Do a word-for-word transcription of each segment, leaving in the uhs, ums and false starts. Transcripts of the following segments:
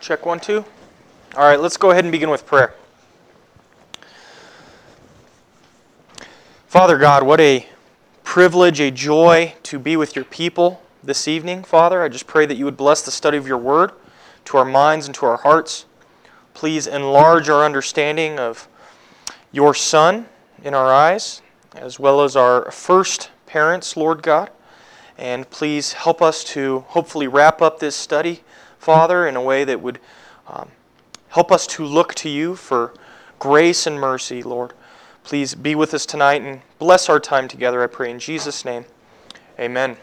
Check one, two. All right, let's go ahead and begin with prayer. Father God, what a privilege, a joy to be with your people this evening, Father. I just pray that you would bless the study of your word to our minds and to our hearts. Please enlarge our understanding of your Son in our eyes, as well as our first parents, Lord God. And please help us to hopefully wrap up this study, Father, in a way that would um, help us to look to you for grace and mercy, Lord. Please be with us tonight and bless our time together, I pray in Jesus' name. Amen.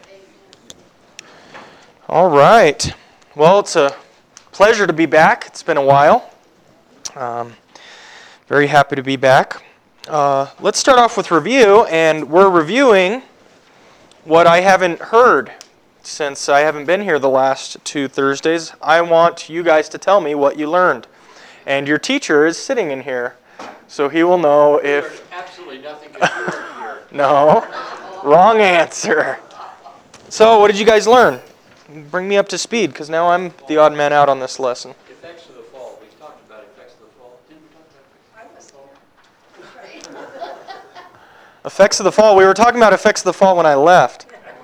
All right. Well, it's a pleasure to be back. It's been a while. Um, very happy to be back. Uh, let's start off with review, and we're reviewing what I haven't heard since I haven't been here the last two Thursdays. I want you guys to tell me what you learned. And your teacher is sitting in here, so he will know if... There's absolutely nothing to do here. No. Wrong answer. So, what did you guys learn? Bring me up to speed, because now I'm the odd man out on this lesson. Effects of the fall. We talked about effects of the fall. Didn't we talk about effects of the fall? Effects of the fall. We were talking about effects of the fall when I left.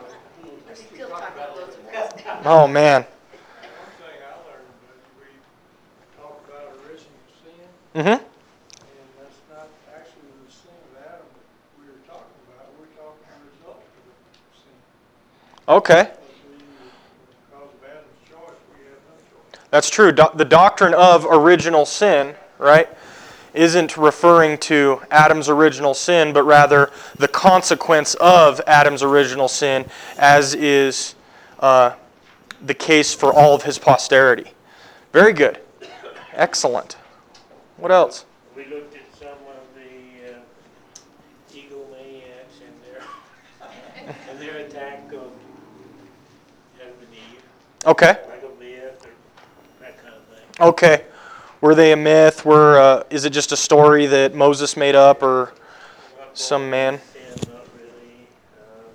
Oh, man. One thing I learned was we talked about original sin, Mm-hmm. and that's not actually the sin of Adam that we were talking about. We're talking the result of the sin. Okay. Because we, because of Adam's choice, we have no choice. That's true. Do- the doctrine of original sin, right, isn't referring to Adam's original sin, but rather the consequence of Adam's original sin, as is uh, the case for all of his posterity. Very good. Excellent. What else? We looked at some of the uh, egomaniacs and their and their attack on Adam and Eve, Okay. like a myth or that kind of thing. Okay. Were they a myth? Were uh, is it just a story that Moses made up, or Not some born man? in sin, not really. Uh,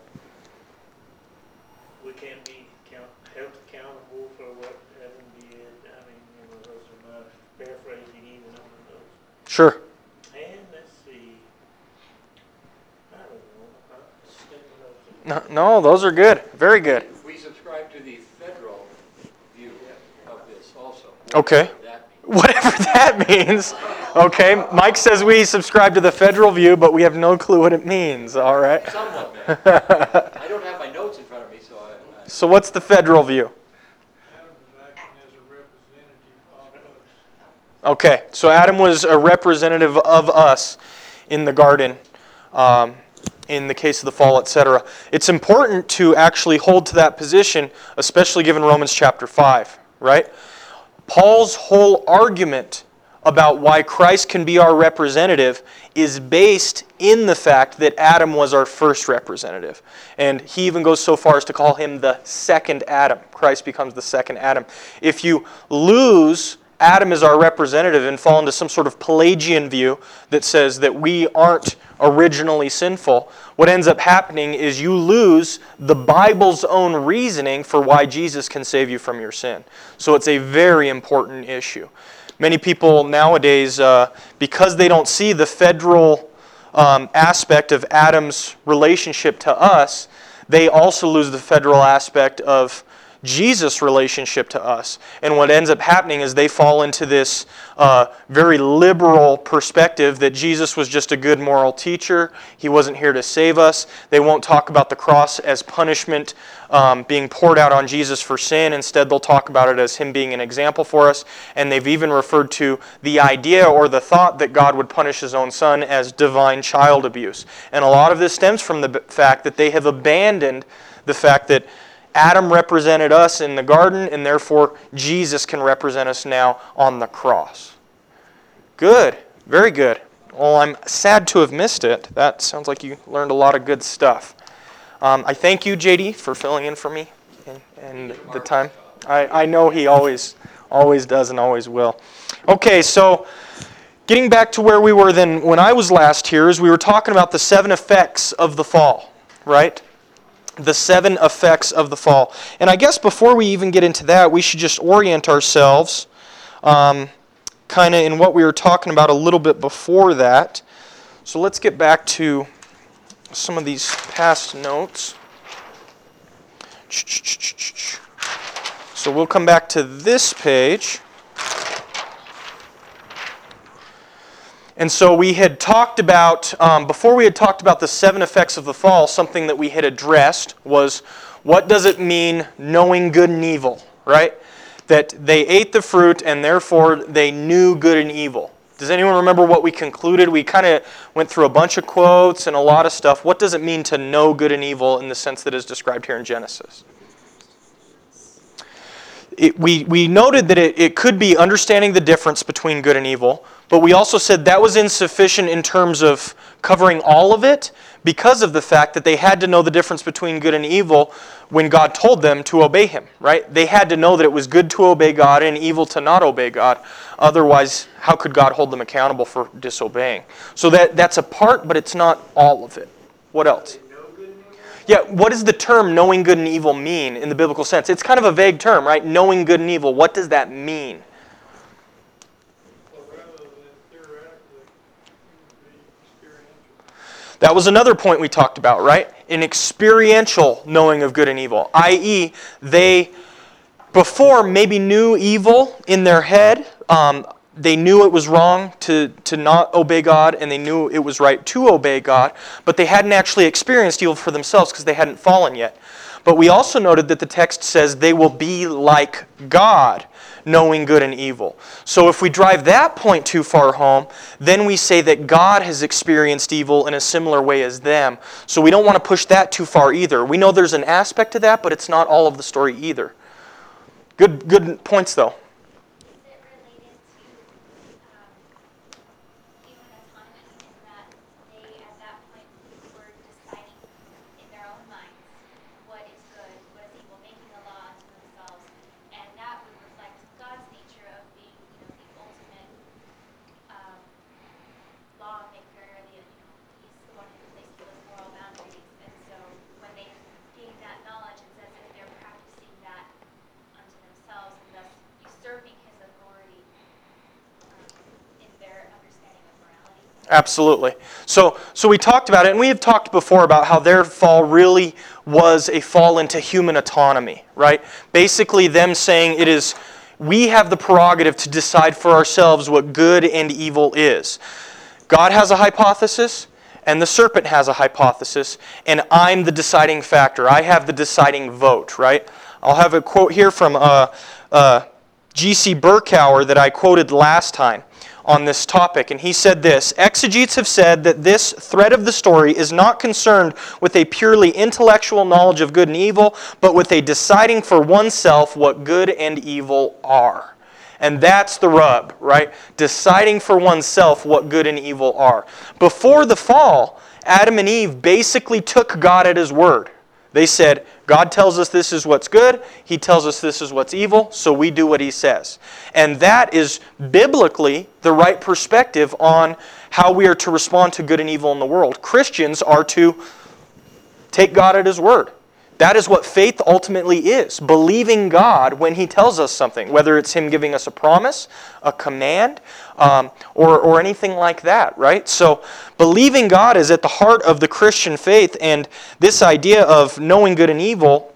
we can't be count, held accountable for what Adam did. I mean, you know, those are not paraphrasing even on those. Sure. And let's see. I don't know. I'm just thinking of some- No, no, those are good. Very good. We subscribe to the federal view of this also. Okay. Whatever that means. Whatever that means. Okay. Mike says we subscribe to the federal view, but we have no clue what it means. All right. Somewhat, man. I don't have my notes in front of me, so I... I So what's the federal view? Adam was acting as a representative of us. Okay, so Adam was a representative of us in the garden, um, in the case of the fall, et cetera. It's important to actually hold to that position, especially given Romans chapter five, right? Paul's whole argument about why Christ can be our representative is based in the fact that Adam was our first representative. And he even goes so far as to call him the second Adam. Christ becomes the second Adam. If you lose Adam as our representative and fall into some sort of Pelagian view that says that we aren't originally sinful, what ends up happening is you lose the Bible's own reasoning for why Jesus can save you from your sin. So it's a very important issue. Many people nowadays, uh, because they don't see the federal um, aspect of Adam's relationship to us, they also lose the federal aspect of Jesus' relationship to us. And what ends up happening is they fall into this uh, very liberal perspective that Jesus was just a good moral teacher. He wasn't here to save us. They won't talk about the cross as punishment um, being poured out on Jesus for sin. Instead, they'll talk about it as Him being an example for us. And they've even referred to the idea or the thought that God would punish His own Son as divine child abuse. And a lot of this stems from the fact that they have abandoned the fact that Adam represented us in the garden, and therefore Jesus can represent us now on the cross. Good. Very good. Well, I'm sad to have missed it. That sounds like you learned a lot of good stuff. Um, I thank you, J D, for filling in for me and, and the time. I, I know he always, always does and always will. Okay, so getting back to where we were then when I was last here, is we were talking about the seven effects of the fall, right? The seven effects of the fall. And I guess before we even get into that, we should just orient ourselves um, kind of in what we were talking about a little bit before that. So let's get back to some of these past notes. So we'll come back to this page. And so we had talked about, um, before we had talked about the seven effects of the fall, something that we had addressed was, what does it mean knowing good and evil, right? That they ate the fruit and therefore they knew good and evil. Does anyone remember what we concluded? We kind of went through a bunch of quotes and a lot of stuff. What does it mean to know good and evil in the sense that is described here in Genesis? It, we, we noted that it, it could be understanding the difference between good and evil, but we also said that was insufficient in terms of covering all of it because of the fact that they had to know the difference between good and evil when God told them to obey Him, right? They had to know that it was good to obey God and evil to not obey God. Otherwise, how could God hold them accountable for disobeying? So that, that's a part, but it's not all of it. What else? Yeah, what does the term knowing good and evil mean in the biblical sense? It's kind of a vague term, right? Knowing good and evil. What does that mean? Well, rather than theoretically, it would be experiential. That was another point we talked about, right? An experiential knowing of good and evil, that is, they before maybe knew evil in their head. Um, they knew it was wrong to, to not obey God, and they knew it was right to obey God, but they hadn't actually experienced evil for themselves because they hadn't fallen yet. But we also noted that the text says they will be like God, knowing good and evil. So if we drive that point too far home, then we say that God has experienced evil in a similar way as them. So we don't want to push that too far either. We know there's an aspect to that, but it's not all of the story either. Good, good points though. Absolutely. So, so we talked about it, and we have talked before about how their fall really was a fall into human autonomy, right? Basically them saying it is, we have the prerogative to decide for ourselves what good and evil is. God has a hypothesis, and the serpent has a hypothesis, and I'm the deciding factor. I have the deciding vote, right? I'll have a quote here from uh, uh, G C Berkouwer that I quoted last time on this topic, and he said this: exegetes have said that this thread of the story is not concerned with a purely intellectual knowledge of good and evil, but with a deciding for oneself what good and evil are. And that's the rub, right? Deciding for oneself what good and evil are. Before the fall, Adam and Eve basically took God at His word. They said, God tells us this is what's good, He tells us this is what's evil, so we do what He says. And that is biblically the right perspective on how we are to respond to good and evil in the world. Christians are to take God at His word. That is what faith ultimately is, believing God when He tells us something, whether it's Him giving us a promise, a command, um, or, or anything like that, right? So believing God is at the heart of the Christian faith, and this idea of knowing good and evil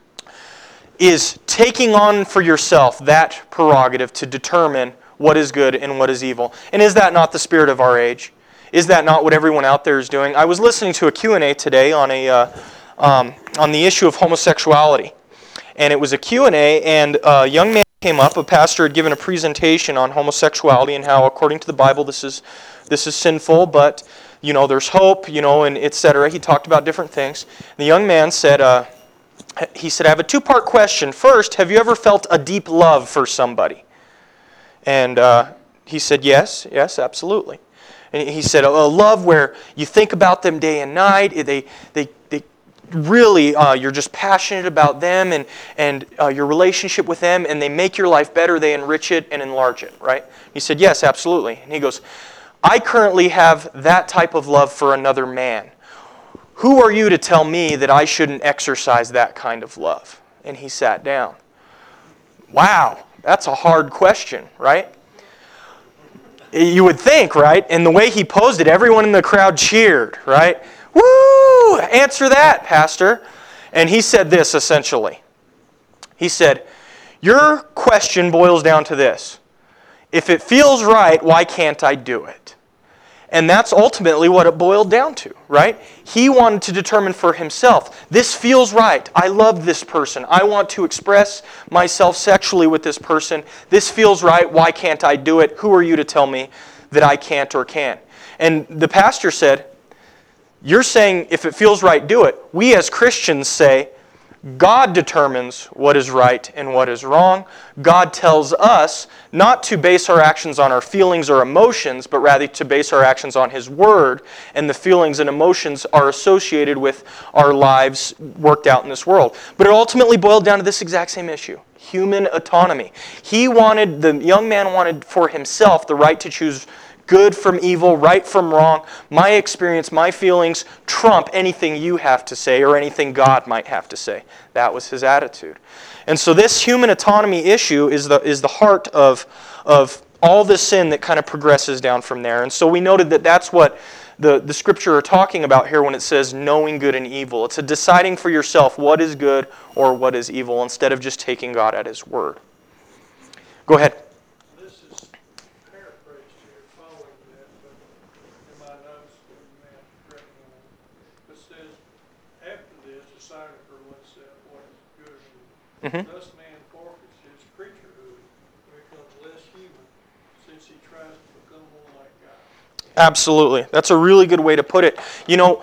is taking on for yourself that prerogative to determine what is good and what is evil. And is that not the spirit of our age? Is that not what everyone out there is doing? I was listening to a Q and A today on a... Uh, Um, on the issue of homosexuality. And it was a Q and A, and a young man came up, a pastor had given a presentation on homosexuality and how, according to the Bible, this is this is sinful, but, you know, there's hope, you know, and et cetera. He talked about different things. The young man said, uh, he said, I have a two-part question. First, have you ever felt a deep love for somebody? And uh, he said, yes, yes, absolutely. And he said, a love where you think about them day and night, they they they really, uh, you're just passionate about them and, and uh, your relationship with them, and they make your life better, they enrich it and enlarge it, right? He said, yes, absolutely. And he goes, I currently have that type of love for another man. Who are you to tell me that I shouldn't exercise that kind of love? And he sat down. Wow. That's a hard question, right? You would think, right? And the way he posed it, everyone in the crowd cheered, right? Woo! Answer that, Pastor. And he said this, essentially. He said, your question boils down to this. If it feels right, why can't I do it? And that's ultimately what it boiled down to, right? He wanted to determine for himself, this feels right. I love this person. I want to express myself sexually with this person. This feels right. Why can't I do it? Who are you to tell me that I can't or can? And the pastor said, you're saying if it feels right, do it. We as Christians say, God determines what is right and what is wrong. God tells us not to base our actions on our feelings or emotions, but rather to base our actions on His Word, and the feelings and emotions are associated with our lives worked out in this world. But it ultimately boiled down to this exact same issue, human autonomy. He wanted, the young man wanted for himself the right to choose good from evil, right from wrong. My experience, my feelings trump anything you have to say or anything God might have to say. That was his attitude. And so this human autonomy issue is the, is the heart of, of all the sin that kind of progresses down from there. And so we noted that that's what the, the Scripture are talking about here when it says knowing good and evil. It's a deciding for yourself what is good or what is evil instead of just taking God at His word. Go ahead. Mm-hmm. Thus man forfeits his creaturehood and becomes less human since he tries to become more like God. Absolutely. That's a really good way to put it. You know,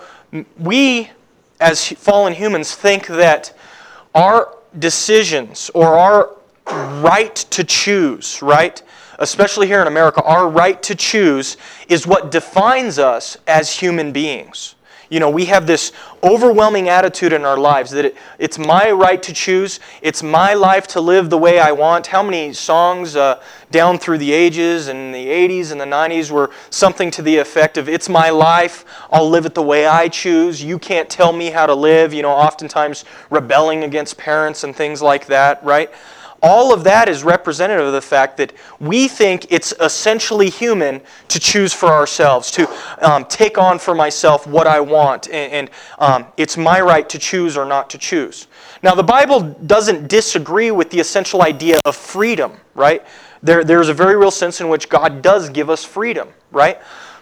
we as fallen humans think that our decisions or our right to choose, right? Especially here in America, our right to choose is what defines us as human beings. You know, we have this overwhelming attitude in our lives that it, it's my right to choose. It's my life to live the way I want. How many songs uh, down through the ages and the eighties and the nineties were something to the effect of, it's my life, I'll live it the way I choose. You can't tell me how to live. You know, oftentimes rebelling against parents and things like that, right? All of that is representative of the fact that we think it's essentially human to choose for ourselves, to um, take on for myself what I want, and, and um, it's my right to choose or not to choose. Now, the Bible doesn't disagree with the essential idea of freedom, right? There, there's a very real sense in which God does give us freedom, right?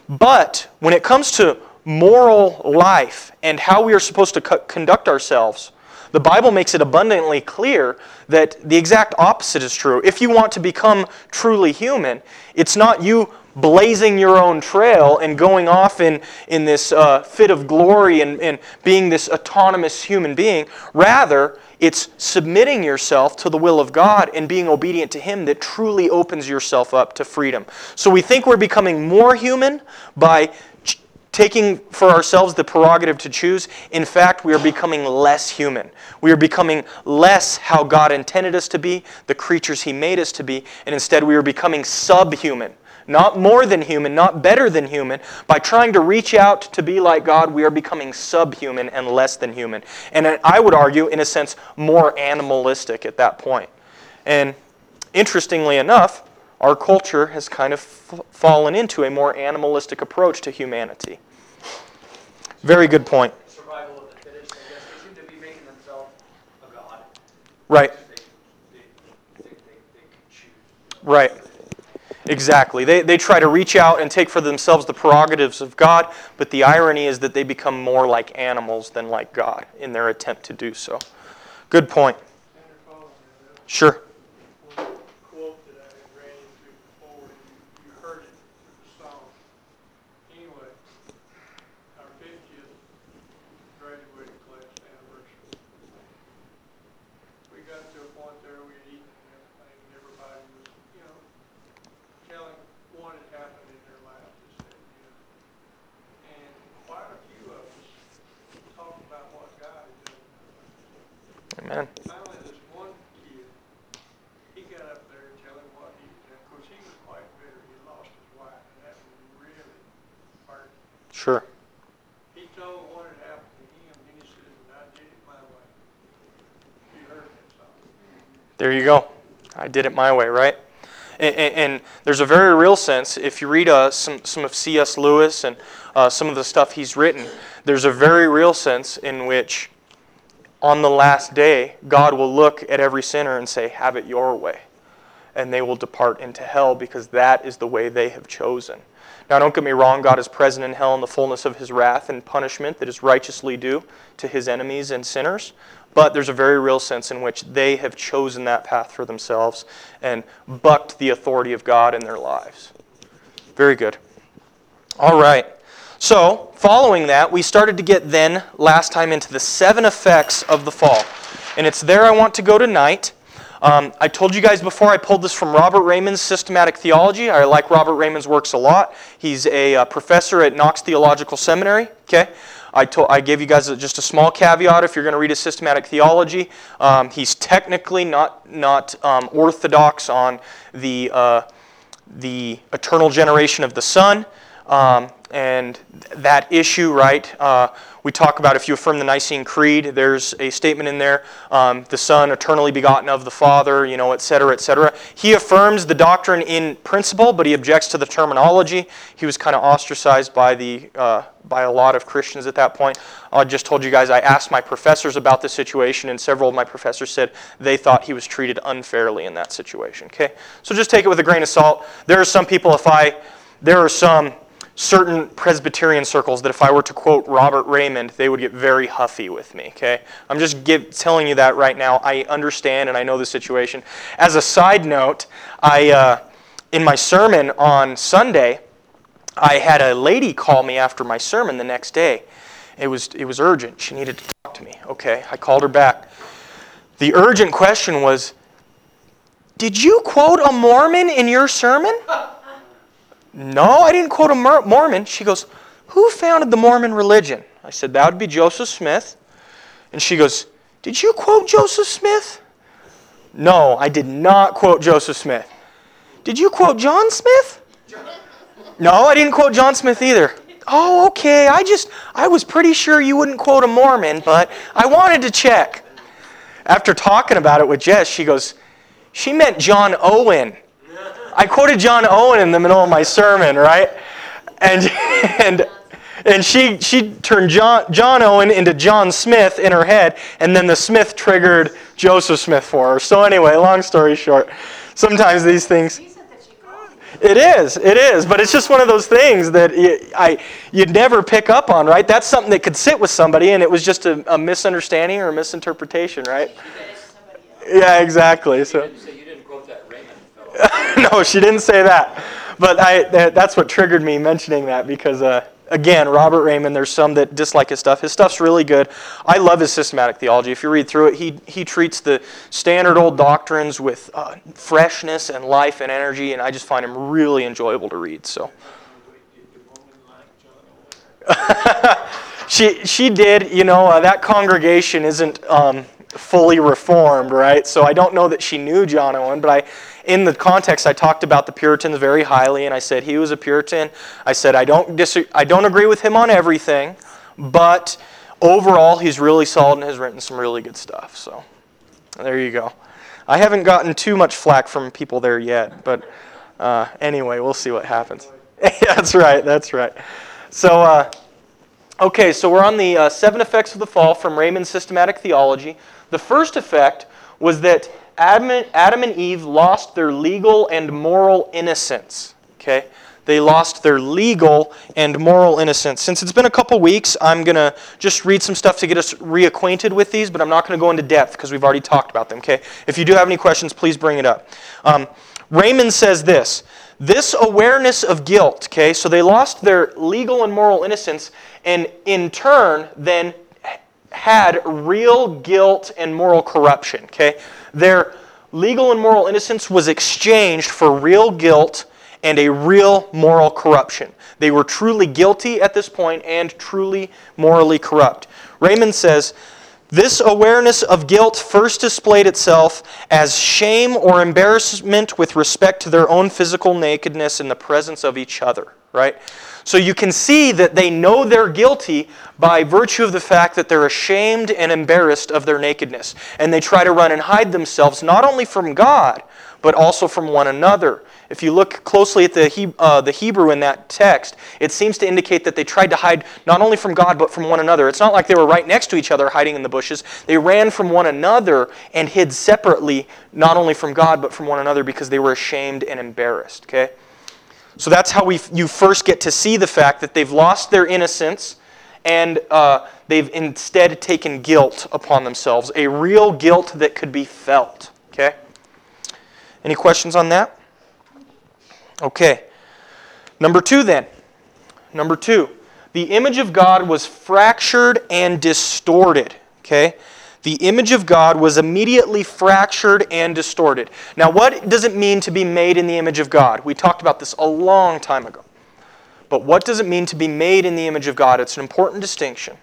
But when it comes to moral life and how we are supposed to co- conduct ourselves, the Bible makes it abundantly clear that the exact opposite is true. If you want to become truly human, it's not you blazing your own trail and going off in, in this uh, fit of glory and, and being this autonomous human being. Rather, it's submitting yourself to the will of God and being obedient to Him that truly opens yourself up to freedom. So we think we're becoming more human by taking for ourselves the prerogative to choose. In fact, we are becoming less human. We are becoming less how God intended us to be, the creatures He made us to be, and instead we are becoming subhuman. Not more than human, not better than human. By trying to reach out to be like God, we are becoming subhuman and less than human. And I would argue, in a sense, more animalistic at that point. And interestingly enough, our culture has kind of f- fallen into a more animalistic approach to humanity. Very good point. Survival of the fittest, I guess. They seem to be making themselves a god. Right. They, they, they, they, they can choose. Right. Exactly. They, they try to reach out and take for themselves the prerogatives of God, but the irony is that they become more like animals than like God in their attempt to do so. Good point. Sure. Quote that I had ran into before, you, you heard it through the song. Anyway, our fiftieth graduating class anniversary. We got to a point there we had eaten and everything, and everybody was, you know, telling what had happened in their lives this day, you know. And quite a few of us talked about what God had done. Amen. Finally, this one kid, he got up there and tell him what he had done. Of course, he was quite bitter. He lost his wife, and that really hurt. Sure. He told what had happened to him, and he said, I did it my way. You heard that song. There you go. I did it my way, right? And, and, and there's a very real sense, if you read uh, some, some of C S Lewis and uh, some of the stuff he's written, there's a very real sense in which on the last day, God will look at every sinner and say, have it your way. And they will depart into hell because that is the way they have chosen. Now, don't get me wrong, God is present in hell in the fullness of His wrath and punishment that is righteously due to His enemies and sinners. But there's a very real sense in which they have chosen that path for themselves and bucked the authority of God in their lives. Very good. All right. So, following that, we started to get then, last time, into the seven effects of the fall. And it's there I want to go tonight. Um, I told you guys before I pulled this from Robert Raymond's Systematic Theology. I like Robert Raymond's works a lot. He's a uh, professor at Knox Theological Seminary. Okay, I, told, I gave you guys a, just a small caveat if you're going to read his Systematic Theology. Um, he's technically not, not um, orthodox on the, uh, the eternal generation of the Son. Um, and that issue, right, uh, we talk about if you affirm the Nicene Creed, there's a statement in there, um, the Son eternally begotten of the Father, you know, et cetera, et cetera. He affirms the doctrine in principle, but he objects to the terminology. He was kind of ostracized by the uh, by a lot of Christians at that point. I just told you guys I asked my professors about this situation, and several of my professors said they thought he was treated unfairly in that situation. Okay, so just take it with a grain of salt. There are some people, if I, there are some certain Presbyterian circles that if I were to quote Robert Raymond, they would get very huffy with me, okay? I'm just give, telling you that right now. I understand and I know the situation. As a side note, I uh, in my sermon on Sunday, I had a lady call me after my sermon the next day. It was, it was urgent. She needed to talk to me, okay? I called her back. The urgent question was, did you quote a Mormon in your sermon? No, I didn't quote a Mormon. She goes, who founded the Mormon religion? I said, that would be Joseph Smith. And she goes, did you quote Joseph Smith? No, I did not quote Joseph Smith. Did you quote John Smith? No, I didn't quote John Smith either. Oh, okay, I just, I was pretty sure you wouldn't quote a Mormon, but I wanted to check. After talking about it with Jess, she goes, she meant John Owen. I quoted John Owen in the middle of my sermon, right? And and and she she turned John John Owen into John Smith in her head, and then the Smith triggered Joseph Smith for her. So anyway, long story short, sometimes these things. It is, it is, but it's just one of those things that you, I you'd never pick up on, right? That's something that could sit with somebody, and it was just a, a misunderstanding or a misinterpretation, right? Yeah, exactly. So. No, she didn't say that. But I, that's what triggered me mentioning that because, uh, again, Robert Raymond, there's some that dislike his stuff. His stuff's really good. I love his systematic theology. If you read through it, he, he treats the standard old doctrines with uh, freshness and life and energy, and I just find him really enjoyable to read. So, she, she did. You know, uh, that congregation isn't um, fully reformed, right? So I don't know that she knew John Owen, but I... In the context, I talked about the Puritans very highly, and I said he was a Puritan. I said I don't dis- I don't agree with him on everything, but overall, he's really solid and has written some really good stuff. So there you go. I haven't gotten too much flack from people there yet, but uh, anyway, we'll see what happens. That's right. That's right. So uh, okay, so we're on the uh, seven effects of the fall from Raymond's Systematic Theology. The first effect was that Adam and, Adam and Eve lost their legal and moral innocence. Okay? They lost their legal and moral innocence. Since it's been a couple weeks, I'm going to just read some stuff to get us reacquainted with these, but I'm not going to go into depth because we've already talked about them. Okay? If you do have any questions, please bring it up. Um, Raymond says this, this awareness of guilt, okay, so they lost their legal and moral innocence, and in turn then had real guilt and moral corruption, okay? Their legal and moral innocence was exchanged for real guilt and a real moral corruption. They were truly guilty at this point and truly morally corrupt. Raymond says, this awareness of guilt first displayed itself as shame or embarrassment with respect to their own physical nakedness in the presence of each other, right? So you can see that they know they're guilty by virtue of the fact that they're ashamed and embarrassed of their nakedness. And they try to run and hide themselves not only from God, but also from one another. If you look closely at the, he, uh, the Hebrew in that text, it seems to indicate that they tried to hide not only from God, but from one another. It's not like they were right next to each other hiding in the bushes. They ran from one another and hid separately, not only from God, but from one another because they were ashamed and embarrassed. Okay? So that's how we you first get to see the fact that they've lost their innocence and uh, they've instead taken guilt upon themselves, a real guilt that could be felt. Okay? Any questions on that? Okay. Number two then. Number two. The image of God was fractured and distorted. Okay? The image of God was immediately fractured and distorted. Now, what does it mean to be made in the image of God? We talked about this a long time ago. But what does it mean to be made in the image of God? It's an important distinction.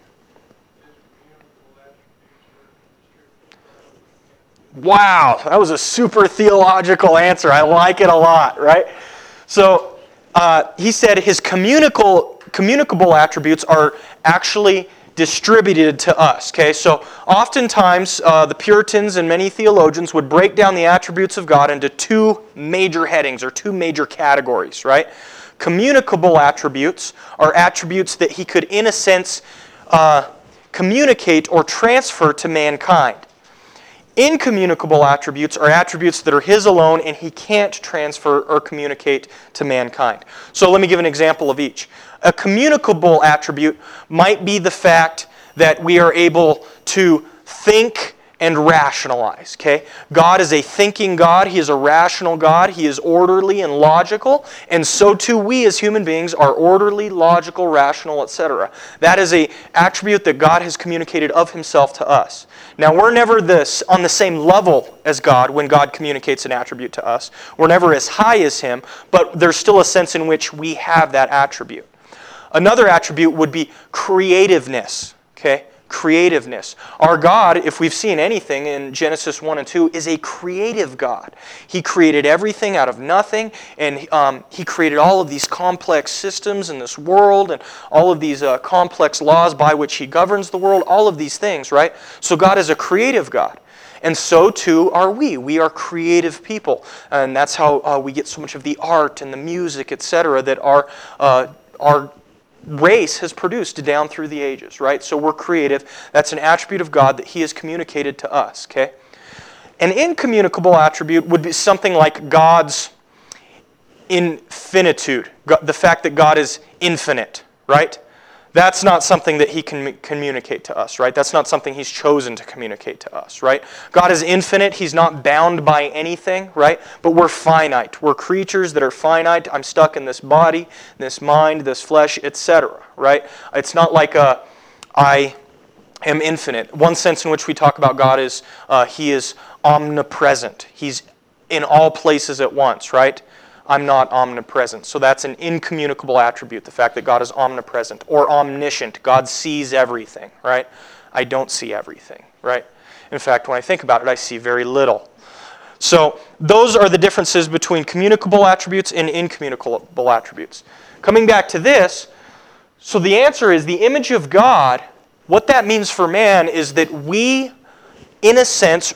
Wow, that was a super theological answer. I like it a lot, right? So, uh, he said his communicable, communicable attributes are actually distributed to us. Okay, so oftentimes uh, the Puritans and many theologians would break down the attributes of God into two major headings or two major categories, right? Communicable attributes are attributes that he could, in a sense, uh, communicate or transfer to mankind. Incommunicable attributes are attributes that are his alone and he can't transfer or communicate to mankind. So let me give an example of each. A communicable attribute might be the fact that we are able to think and rationalize. Okay? God is a thinking God. He is a rational God. He is orderly and logical. And so too we as human beings are orderly, logical, rational, et cetera. That is an attribute that God has communicated of Himself to us. Now, we're never this on the same level as God when God communicates an attribute to us. We're never as high as Him, but there's still a sense in which we have that attribute. Another attribute would be creativeness. Okay? Creativeness. Our God, if we've seen anything in Genesis one and two, is a creative God. He created everything out of nothing, and um, He created all of these complex systems in this world, and all of these uh, complex laws by which He governs the world, all of these things, right? So God is a creative God. And so too are we. We are creative people. And that's how uh, we get so much of the art and the music, et cetera, that our, uh, our race has produced down through the ages, right? So we're creative. That's an attribute of God that He has communicated to us, okay? An incommunicable attribute would be something like God's infinitude, the fact that God is infinite, right? That's not something that He can communicate to us, right? That's not something He's chosen to communicate to us, right? God is infinite. He's not bound by anything, right? But we're finite. We're creatures that are finite. I'm stuck in this body, this mind, this flesh, et cetera, right? It's not like a, I am infinite. One sense in which we talk about God is uh, He is omnipresent. He's in all places at once, right? I'm not omnipresent. So that's an incommunicable attribute, the fact that God is omnipresent. Or omniscient. God sees everything, right? I don't see everything, right? In fact, when I think about it, I see very little. So those are the differences between communicable attributes and incommunicable attributes. Coming back to this, so the answer is the image of God, what that means for man is that we, in a sense,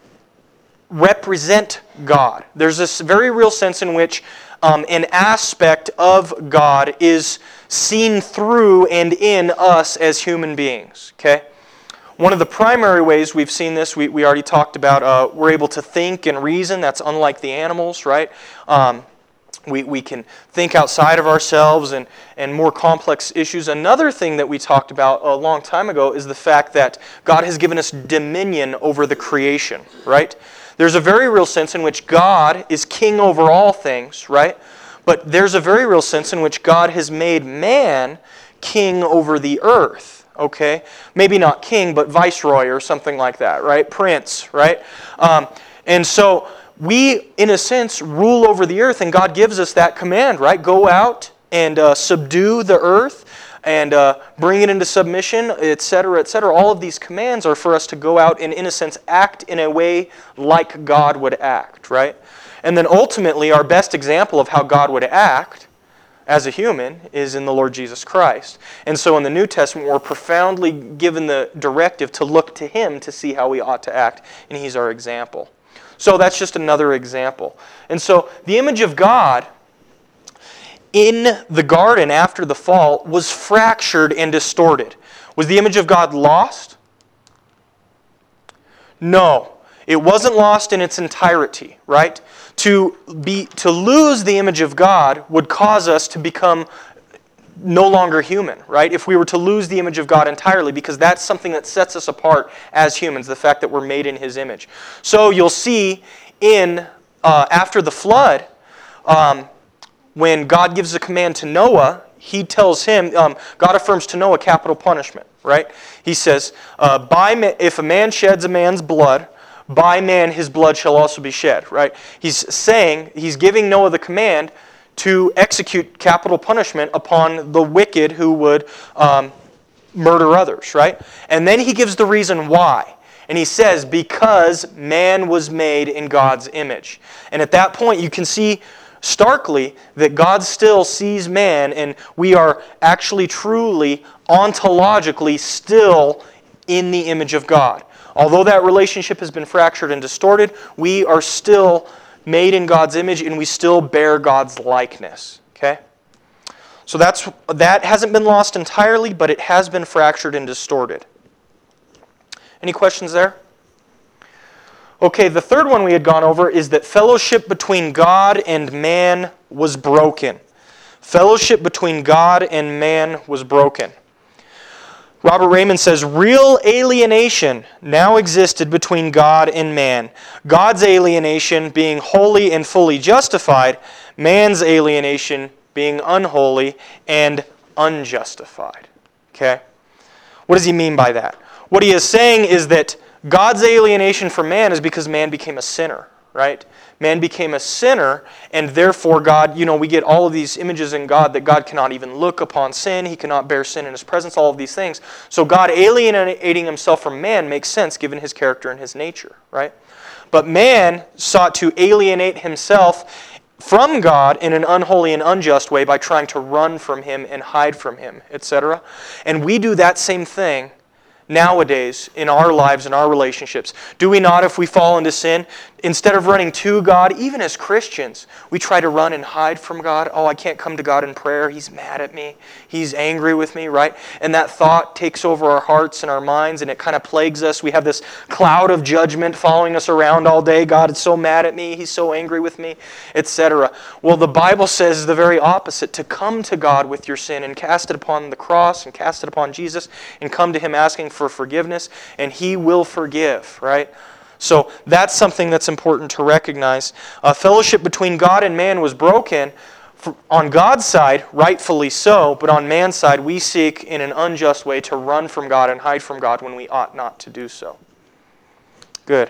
represent God. There's this very real sense in which um, an aspect of God is seen through and in us as human beings. Okay? One of the primary ways we've seen this, we, we already talked about, uh, we're able to think and reason. That's unlike the animals, right? Um, we, we can think outside of ourselves and, and more complex issues. Another thing that we talked about a long time ago is the fact that God has given us dominion over the creation, right? There's a very real sense in which God is king over all things, right? But there's a very real sense in which God has made man king over the earth, okay? Maybe not king, but viceroy or something like that, right? Prince, right? Um, and so we, in a sense, rule over the earth, and God gives us that command, right? Go out and uh, subdue the earth and uh, bring it into submission, et cetera, et cetera. All of these commands are for us to go out and, in a sense, act in a way like God would act, right? And then ultimately, our best example of how God would act as a human is in the Lord Jesus Christ. And so in the New Testament, we're profoundly given the directive to look to Him to see how we ought to act, and He's our example. So that's just another example. And so the image of God in the garden after the fall was fractured and distorted. Was the image of God lost? No. It wasn't lost in its entirety, right? To be to lose the image of God would cause us to become no longer human, right? If we were to lose the image of God entirely, because that's something that sets us apart as humans, the fact that we're made in His image. So you'll see in, uh, after the flood, um, when God gives a command to Noah, He tells him, um, God affirms to Noah capital punishment, right? He says, uh, by ma- if a man sheds a man's blood, by man his blood shall also be shed, right? He's saying, he's giving Noah the command to execute capital punishment upon the wicked who would um, murder others, right? And then he gives the reason why. And he says, because man was made in God's image. And at that point you can see starkly that God still sees man, and we are actually truly, ontologically still in the image of God. Although that relationship has been fractured and distorted, we are still made in God's image, and we still bear God's likeness. Okay? So that's that hasn't been lost entirely, but it has been fractured and distorted. Any questions there? Okay, the third one we had gone over is that fellowship between God and man was broken. Fellowship between God and man was broken. Robert Raymond says, real alienation now existed between God and man. God's alienation being wholly and fully justified, man's alienation being unholy and unjustified. Okay? What does he mean by that? What he is saying is that God's alienation from man is because man became a sinner, right? Man became a sinner, and therefore God, you know, we get all of these images in God that God cannot even look upon sin. He cannot bear sin in His presence, all of these things. So God alienating Himself from man makes sense given His character and His nature, right? But man sought to alienate himself from God in an unholy and unjust way by trying to run from Him and hide from Him, et cetera. And we do that same thing nowadays in our lives and our relationships. Do we not, if we fall into sin, instead of running to God, even as Christians, we try to run and hide from God? Oh, I can't come to God in prayer. He's mad at me. He's angry with me, right? And that thought takes over our hearts and our minds, and it kind of plagues us. We have this cloud of judgment following us around all day. God is so mad at me. He's so angry with me, et cetera. Well, the Bible says the very opposite, to come to God with your sin and cast it upon the cross and cast it upon Jesus and come to Him asking for forgiveness, and He will forgive, right? So that's something that's important to recognize. Uh, fellowship between God and man was broken. For, on God's side, rightfully so, but on man's side, we seek in an unjust way to run from God and hide from God when we ought not to do so. Good.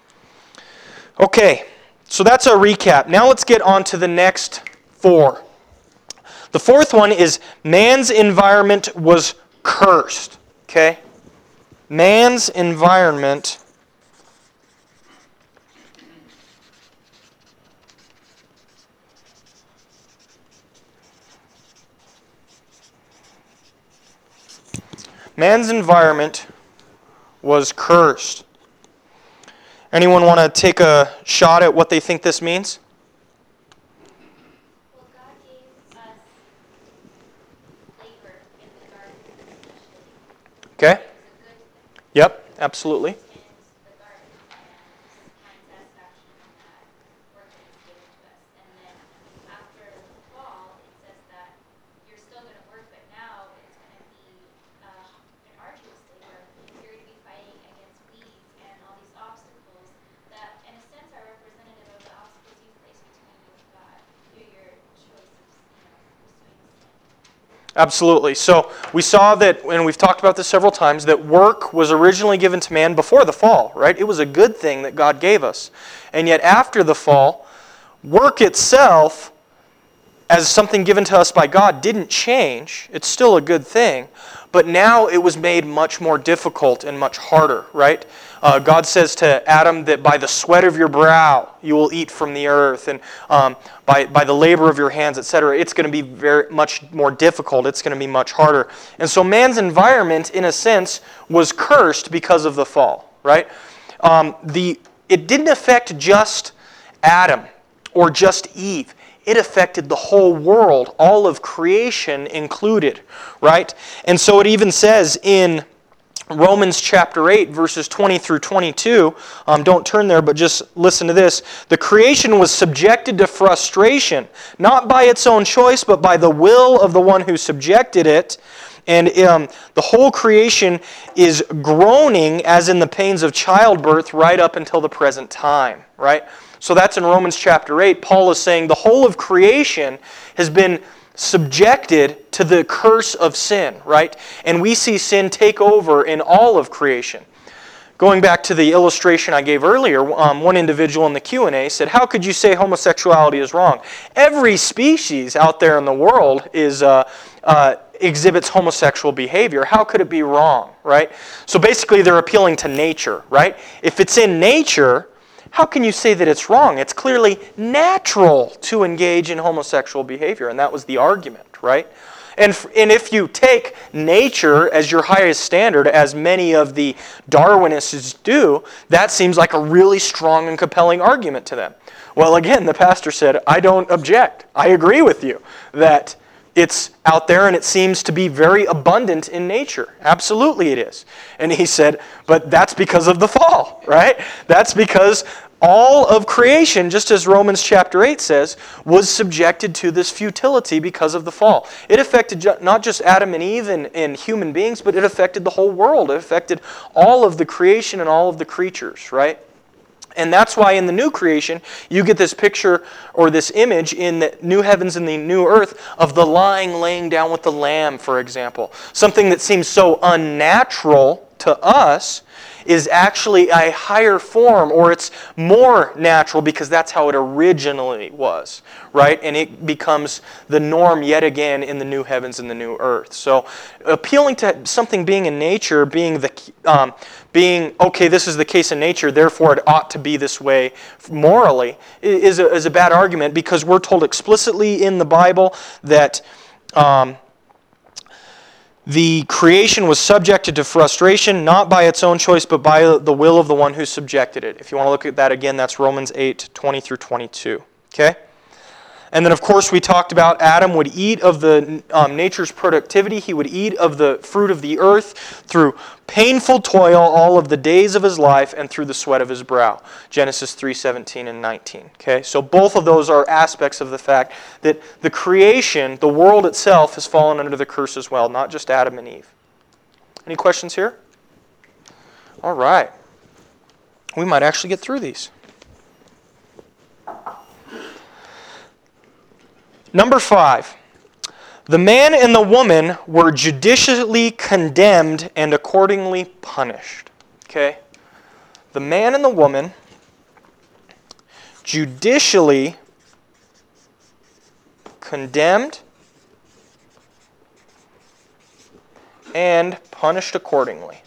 Okay, so that's our recap. Now let's get on to the next four. The fourth one is man's environment was cursed. Okay? Man's environment Man's environment was cursed. Anyone want to take a shot at what they think this means? Well, God gave us labor in the garden, especially. Okay. It's a good thing Yep, absolutely. in the garden, and find satisfaction in that work that He's given to us. And then after the fall, it says that you're still going to work, but now it's going to be uh, an arduous labor. You're going to be fighting against weeds and all these obstacles that, in a sense, are representative of the obstacles you place between you and God through your choice of, you know, pursuing sin. Absolutely. So we saw that, and we've talked about this several times, that work was originally given to man before the fall, right? It was a good thing that God gave us. And yet after the fall, work itself, as something given to us by God, didn't change. It's still a good thing. But now it was made much more difficult and much harder, right? Uh, God says to Adam that by the sweat of your brow you will eat from the earth, and um, by, by the labor of your hands, et cetera. It's going to be very much more difficult. It's going to be much harder. And so man's environment, in a sense, was cursed because of the fall, right? Um, the it didn't affect just Adam or just Eve. It affected the whole world, all of creation included, right? And so it even says in Romans chapter eight, verses twenty through twenty-two, um, don't turn there, but just listen to this. The creation was subjected to frustration, not by its own choice, but by the will of the one who subjected it. And um, the whole creation is groaning as in the pains of childbirth right up until the present time, right? So that's in Romans chapter eight. Paul is saying the whole of creation has been subjected to the curse of sin, right? And we see sin take over in all of creation. Going back to the illustration I gave earlier, um, one individual in the Q and A said, how could you say homosexuality is wrong? Every species out there in the world is uh, uh, exhibits homosexual behavior. How could it be wrong, right? So basically they're appealing to nature, right? If it's in nature, how can you say that it's wrong? It's clearly natural to engage in homosexual behavior, and that was the argument, right? And, and if you take nature as your highest standard, as many of the Darwinists do, that seems like a really strong and compelling argument to them. Well, again, the pastor said, I don't object. I agree with you that it's out there and it seems to be very abundant in nature. Absolutely it is. And he said, but that's because of the fall, right? That's because all of creation, just as Romans chapter eight says, was subjected to this futility because of the fall. It affected not just Adam and Eve and, and human beings, but it affected the whole world. It affected all of the creation and all of the creatures, right? And that's why in the new creation, you get this picture or this image in the new heavens and the new earth of the lying laying down with the lamb, for example. Something that seems so unnatural to us is actually a higher form, or it's more natural because that's how it originally was, right? And it becomes the norm yet again in the new heavens and the new earth. So appealing to something being in nature, being the um, being, okay, this is the case in nature, therefore it ought to be this way morally, is a, is a bad argument, because we're told explicitly in the Bible that um, the creation was subjected to frustration, not by its own choice, but by the will of the one who subjected it. If you want to look at that again, that's Romans eight, twenty through twenty-two. Okay? And then, of course, we talked about Adam would eat of the um, nature's productivity. He would eat of the fruit of the earth through painful toil all of the days of his life and through the sweat of his brow. Genesis three, seventeen and nineteen. Okay? So both of those are aspects of the fact that the creation, the world itself, has fallen under the curse as well, not just Adam and Eve. Any questions here? All right. We might actually get through these. Number five, the man and the woman were judicially condemned and accordingly punished. Okay? The man and the woman judicially condemned and punished accordingly.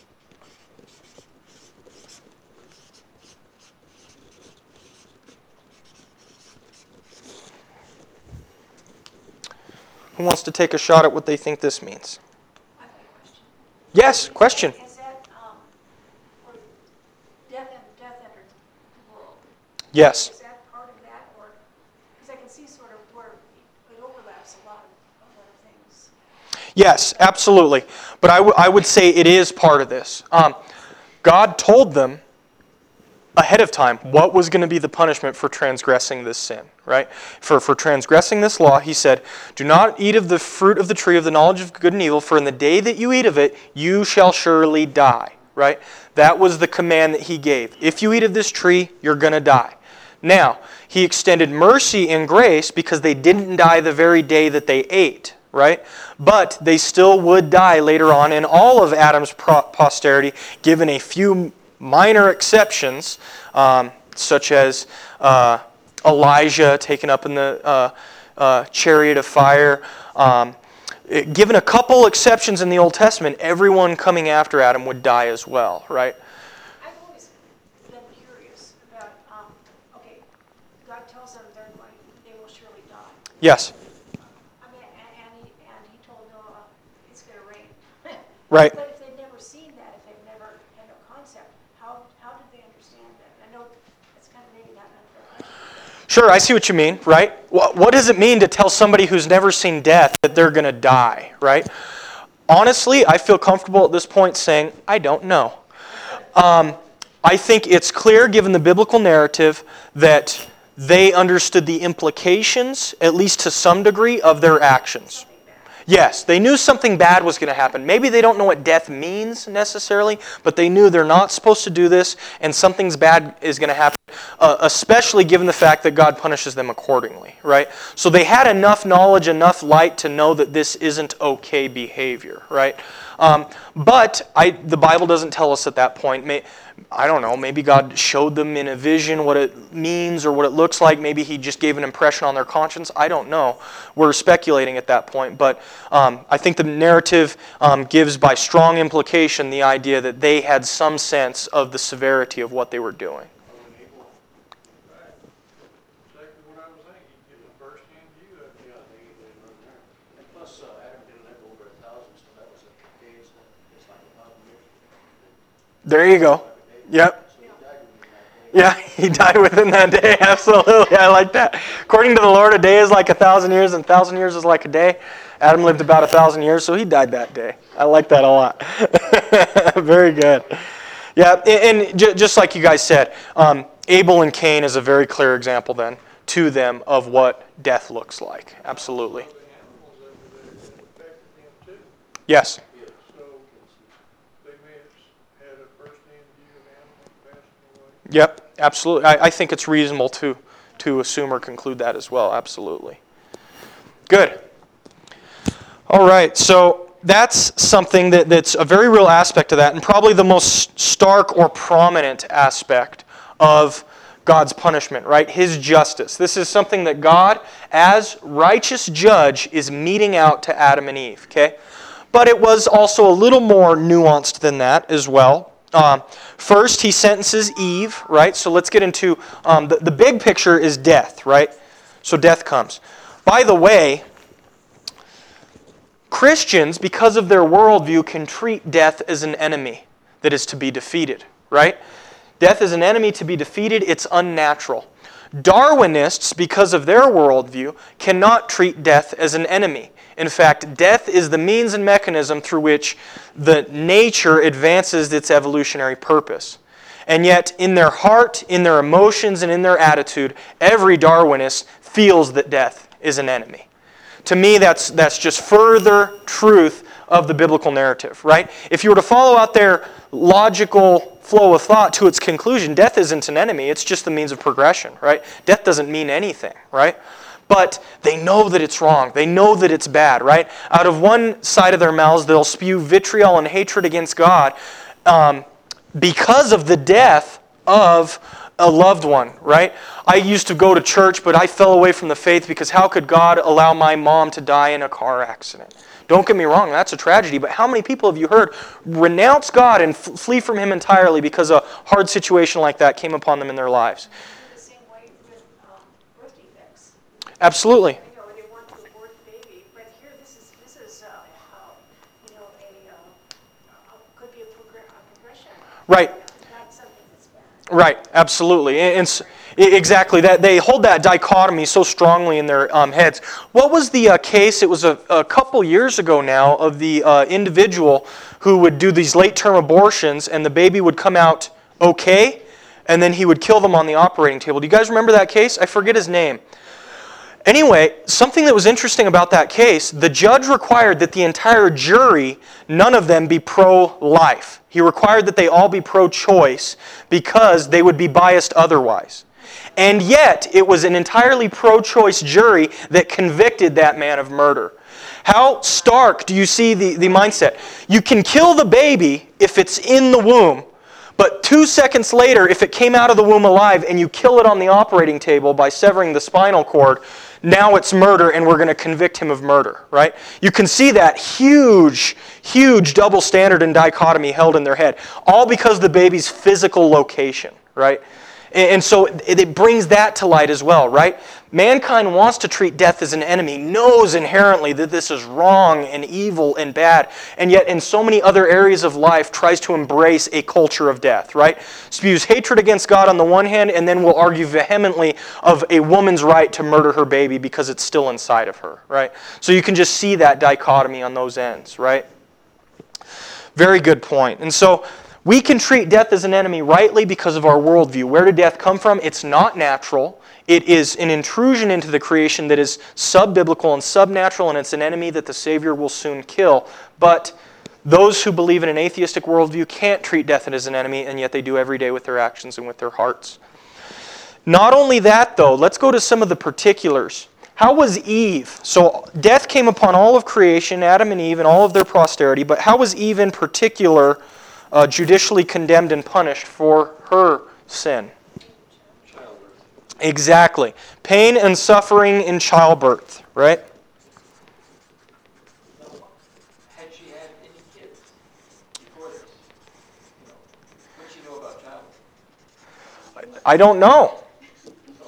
Who wants to take a shot at what they think this means? I have a question. Yes, question. Is that, um, or death and death after the world? Yes. Is that part of that, or, because I can see sort of where it overlaps a lot of other things. Yes, absolutely. But I, w- I would say it is part of this. Um, God told them ahead of time what was going to be the punishment for transgressing this sin, right? For, for transgressing this law, he said, do not eat of the fruit of the tree of the knowledge of good and evil, for in the day that you eat of it, you shall surely die, right? That was the command that he gave. If you eat of this tree, you're going to die. Now, he extended mercy and grace because they didn't die the very day that they ate, right? But they still would die later on in all of Adam's posterity, given a few minor exceptions, um, such as uh, Elijah taken up in the uh, uh, chariot of fire. Um, it, given a couple exceptions in the Old Testament, everyone coming after Adam would die as well, right? I've always been curious about, um, okay, God tells them they're going, they will surely die. Yes. I mean, and, and he, and he told Noah, it's going to rain. Right. But if they've never seen that, if they've never had no concept, how, how did they understand that? I know Sure, I see what you mean, right? What, what does it mean to tell somebody who's never seen death that they're going to die, right? Honestly, I feel comfortable at this point saying, I don't know. Um, I think it's clear, given the biblical narrative, that they understood the implications, at least to some degree, of their actions. Yes, they knew something bad was going to happen. Maybe they don't know what death means necessarily, but they knew they're not supposed to do this, and something's bad is going to happen, uh, especially given the fact that God punishes them accordingly, right? So they had enough knowledge, enough light to know that this isn't okay behavior, right? Um, but I, the Bible doesn't tell us at that point. May, I don't know, maybe God showed them in a vision what it means or what it looks like. Maybe He just gave an impression on their conscience. I don't know. We're speculating at that point. But um, I think the narrative um, gives by strong implication the idea that they had some sense of the severity of what they were doing. Right. Exactly what I was thinking. You get a first-hand view of it. Yeah, they, they run there. And plus, uh, Adam didn't live over a thousand, so that was a decade, so it's like a thousand years. There you go. Yep. So he died within that day. Yeah, He died within that day. Absolutely. I like that. According to the Lord, a day is like a thousand years, and a thousand years is like a day. Adam lived about a thousand years, so he died that day. I like that a lot. Very good. Yeah, and, and j- just like you guys said, um, Abel and Cain is a very clear example then to them of what death looks like. Absolutely. The animals over there that affected him too. Yes. So they may have had a first-hand view of animals passing away. Yep, absolutely. I, I think it's reasonable to, to assume or conclude that as well. Absolutely. Good. All right, so that's something that, that's a very real aspect of that, and probably the most stark or prominent aspect of God's punishment, right? His justice. This is something that God, as righteous judge, is meting out to Adam and Eve, okay? But it was also a little more nuanced than that as well. Um, first, he sentences Eve, right? So let's get into, um, the, the big picture is death, right? So death comes. By the way, Christians, because of their worldview, can treat death as an enemy that is to be defeated, right? Death is an enemy to be defeated. It's unnatural. Darwinists, because of their worldview, cannot treat death as an enemy. In fact, death is the means and mechanism through which the nature advances its evolutionary purpose. And yet, in their heart, in their emotions, and in their attitude, every Darwinist feels that death is an enemy. To me, that's, that's just further truth of the biblical narrative, right? If you were to follow out their logical flow of thought to its conclusion, death isn't an enemy, it's just the means of progression, right? Death doesn't mean anything, right? But they know that it's wrong. They know that it's bad, right? Out of one side of their mouths, they'll spew vitriol and hatred against God um, because of the death of a loved one, right? I used to go to church, but I fell away from the faith because how could God allow my mom to die in a car accident? Don't get me wrong, that's a tragedy, but how many people have you heard renounce God and f- flee from Him entirely because a hard situation like that came upon them in their lives? The same way with um, birth defects. Absolutely. You know, they want to abort the baby, but here this is this is uh, uh, you know a uh, uh, could be a, progr- a progression. Right. Not something that's bad. Right, absolutely. And, and s- e- exactly, that they hold that dichotomy so strongly in their um, heads. What was the uh, case, it was a, a couple years ago now, of the uh, individual who would do these late-term abortions and the baby would come out okay, and then he would kill them on the operating table. Do you guys remember that case? I forget his name. Anyway, something that was interesting about that case, the judge required that the entire jury, none of them be pro-life. He required that they all be pro-choice because they would be biased otherwise. And yet, it was an entirely pro-choice jury that convicted that man of murder. How stark do you see the, the mindset? You can kill the baby if it's in the womb, but two seconds later, if it came out of the womb alive and you kill it on the operating table by severing the spinal cord, now it's murder and we're going to convict him of murder, right? You can see that huge, huge double standard and dichotomy held in their head, all because of the baby's physical location, right? And and so it it brings that to light as well, right? Mankind wants to treat death as an enemy, knows inherently that this is wrong and evil and bad, and yet in so many other areas of life tries to embrace a culture of death, right? Spews hatred against God on the one hand, and then will argue vehemently of a woman's right to murder her baby because it's still inside of her, right? So you can just see that dichotomy on those ends, right? Very good point. And so we can treat death as an enemy rightly because of our worldview. Where did death come from? It's not natural. It is an intrusion into the creation that is sub-biblical and subnatural, and it's an enemy that the Savior will soon kill. But those who believe in an atheistic worldview can't treat death as an enemy, and yet they do every day with their actions and with their hearts. Not only that, though, let's go to some of the particulars. How was Eve? So death came upon all of creation, Adam and Eve, and all of their posterity, but how was Eve in particular uh, judicially condemned and punished for her sin? Exactly. Pain and suffering in childbirth, right? Had she had any kids before this? You know, what she know about childbirth? I don't know. So,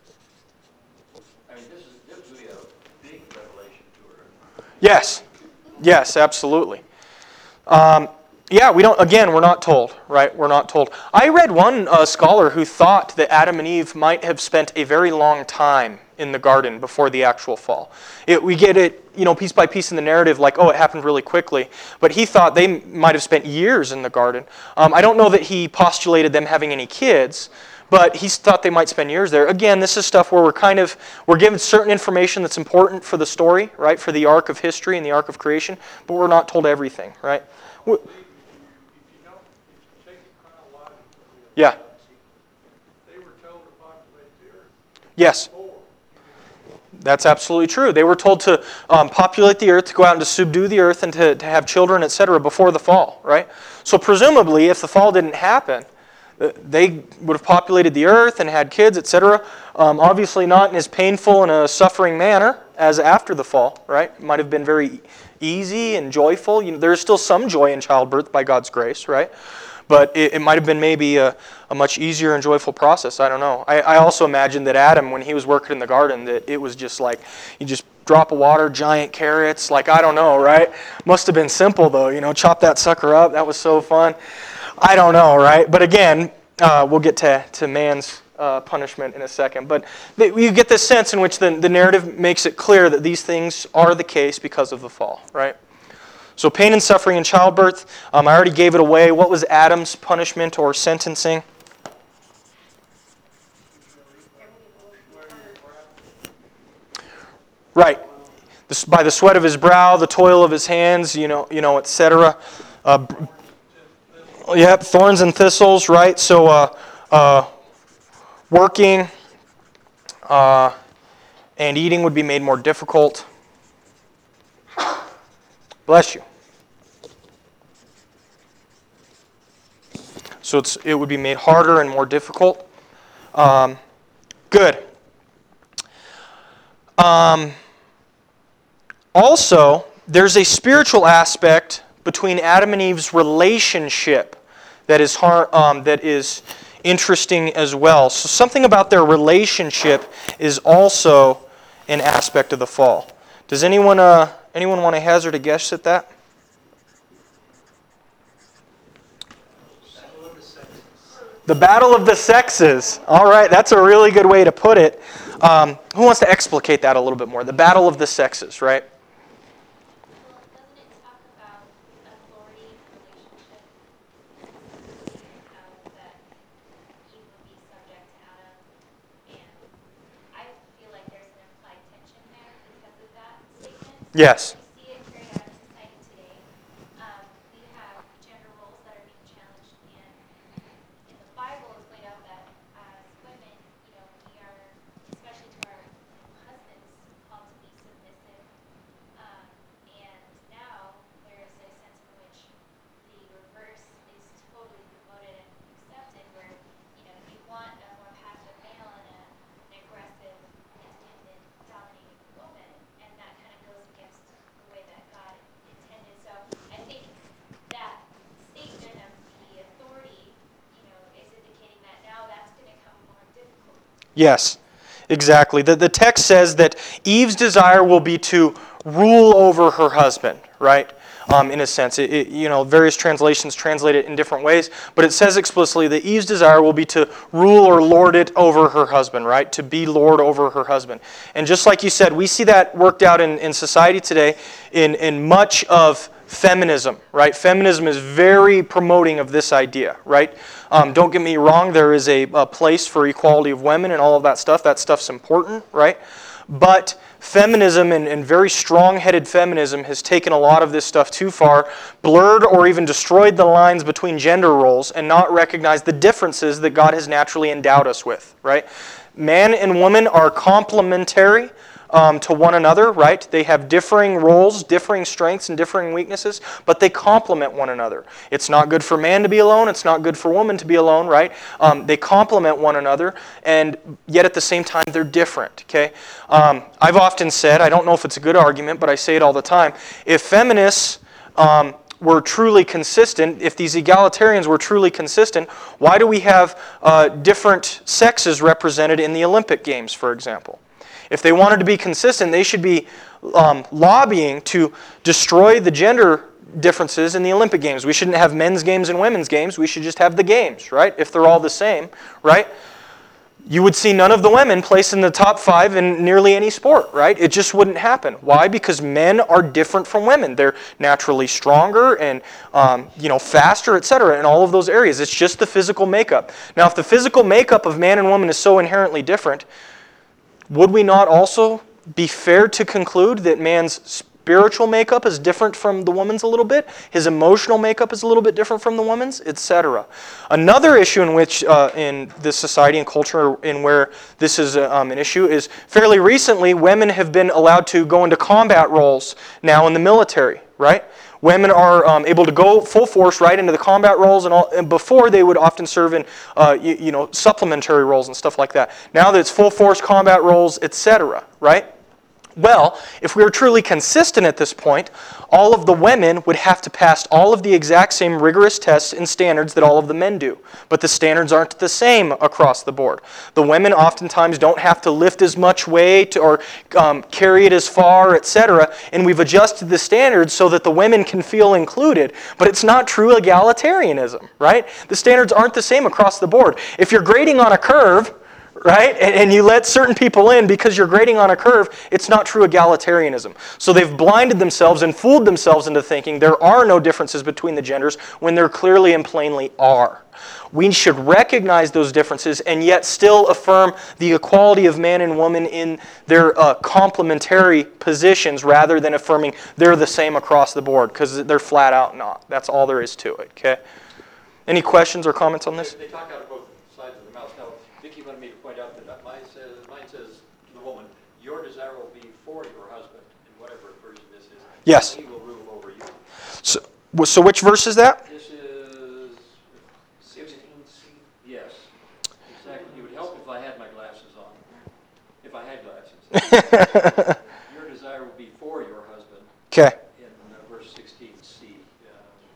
I mean, this is, this would be a big revelation to her. Yes. Yes, absolutely. Um, yeah, we don't, again, we're not told, right? We're not told. I read one uh, scholar who thought that Adam and Eve might have spent a very long time in the garden before the actual fall. It, we get it, you know, piece by piece in the narrative, like, oh, it happened really quickly. But he thought they might have spent years in the garden. Um, I don't know that he postulated them having any kids, but he thought they might spend years there. Again, this is stuff where we're kind of, we're given certain information that's important for the story, right, for the arc of history and the arc of creation, but we're not told everything, right? We, If you don't, if you take it chronologically, yeah, they were told to populate the earth yes. before. That's absolutely true. They were told to um, populate the earth, to go out and to subdue the earth, and to, to have children, et cetera, before the fall, right? So presumably, if the fall didn't happen, uh, they would have populated the earth and had kids, et cetera. Um, obviously not in as painful and a suffering manner as after the fall, right? It might have been very easy and joyful. You know, there's still some joy in childbirth by God's grace, right? But it, it might have been maybe a, a much easier and joyful process. I don't know. I, I also imagine that Adam, when he was working in the garden, that it was just like, you just drop of water, giant carrots, like, I don't know, right? Must have been simple, though. You know, chop that sucker up. That was so fun. I don't know, right? But again, uh, we'll get to, to man's uh, punishment in a second. But th- you get this sense in which the, the narrative makes it clear that these things are the case because of the fall, right? So pain and suffering in childbirth, um, I already gave it away. What was Adam's punishment or sentencing? Right. This, by the sweat of his brow, the toil of his hands, you know, you know, et cetera. Uh, yep, thorns and thistles, right? So uh, uh, working uh, and eating would be made more difficult. Bless you. So it's, it would be made harder and more difficult. Um, good. Um, also, there's a spiritual aspect between Adam and Eve's relationship that is har- um, that is interesting as well. So something about their relationship is also an aspect of the fall. Does anyone uh, anyone want to hazard a guess at that? The battle of the sexes. All right, that's a really good way to put it. Um, who wants to explicate that a little bit more? The battle of the sexes, right? Well, doesn't it talk about authority relationship? How that Eve would be subject to Adam, and I feel like there's an implied tension there because of that statement. Yes. We see it carried out in society today. Um, we have gender roles that are being challenged, and in the Bible it's laid out that as women, you know, we are, especially to our husbands, called to be submissive. Um, and now there's a sense in which the reverse is totally promoted and accepted, where, you know, you want a more passive male and a, an aggressive, independent, dominating woman, and that kind of goes against Yes, exactly. The, the text says that Eve's desire will be to rule over her husband, right? Um, in a sense, it, it, you know, various translations translate it in different ways, but it says explicitly that Eve's desire will be to rule or lord it over her husband, right? To be lord over her husband. And just like you said, we see that worked out in, in society today in, in much of feminism, right? Feminism is very promoting of this idea, right? Um, don't get me wrong, there is a, a place for equality of women and all of that stuff. That stuff's important, right? But feminism and, and very strong-headed feminism has taken a lot of this stuff too far, blurred or even destroyed the lines between gender roles, and not recognized the differences that God has naturally endowed us with, right? Man and woman are complementary um, to one another, right? They have differing roles, differing strengths, and differing weaknesses, but they complement one another. It's not good for man to be alone. It's not good for woman to be alone, right? Um, they complement one another, and yet at the same time, they're different, okay? Um, I've often said, I don't know if it's a good argument, but I say it all the time, if feminists um, were truly consistent, if these egalitarians were truly consistent, why do we have uh, different sexes represented in the Olympic Games, for example? If they wanted to be consistent, they should be um, lobbying to destroy the gender differences in the Olympic Games. We shouldn't have men's games and women's games. We should just have the games, right? If they're all the same, right? You would see none of the women placed in the top five in nearly any sport, right? It just wouldn't happen. Why? Because men are different from women. They're naturally stronger and um, you know, faster, et cetera, in all of those areas. It's just the physical makeup. Now, if the physical makeup of man and woman is so inherently different, would we not also be fair to conclude that man's spiritual makeup is different from the woman's a little bit? His emotional makeup is a little bit different from the woman's, et cetera. Another issue in which, uh, in this society and culture in where this is um, an issue is fairly recently, women have been allowed to go into combat roles now in the military, right? Women are um, able to go full force right into the combat roles, and, all, and before they would often serve in uh, you, you know, supplementary roles and stuff like that. Now that it's full force combat roles, et cetera, right? Well, if we were truly consistent at this point, all of the women would have to pass all of the exact same rigorous tests and standards that all of the men do. But the standards aren't the same across the board. The women oftentimes don't have to lift as much weight or um, carry it as far, et cetera. And we've adjusted the standards so that the women can feel included. But it's not true egalitarianism, right? The standards aren't the same across the board. If you're grading on a curve, right? And, and you let certain people in because you're grading on a curve, it's not true egalitarianism. So they've blinded themselves and fooled themselves into thinking there are no differences between the genders when there clearly and plainly are. We should recognize those differences and yet still affirm the equality of man and woman in their uh, complementary positions rather than affirming they're the same across the board, because they're flat out not. That's all there is to it, okay? Any questions or comments on this? They talk out of both sides of the mouth. Now, Vicki wanted me to point out that mine says, mine says to the woman, your desire will be for your husband, in whatever version this is. Yes. He will rule over you. So, so which verse is that? This is sixteen C. Yes, exactly. It would help if I had my glasses on. If I had glasses. Your desire will be for your husband. Okay. In uh, verse sixteen C. Uh,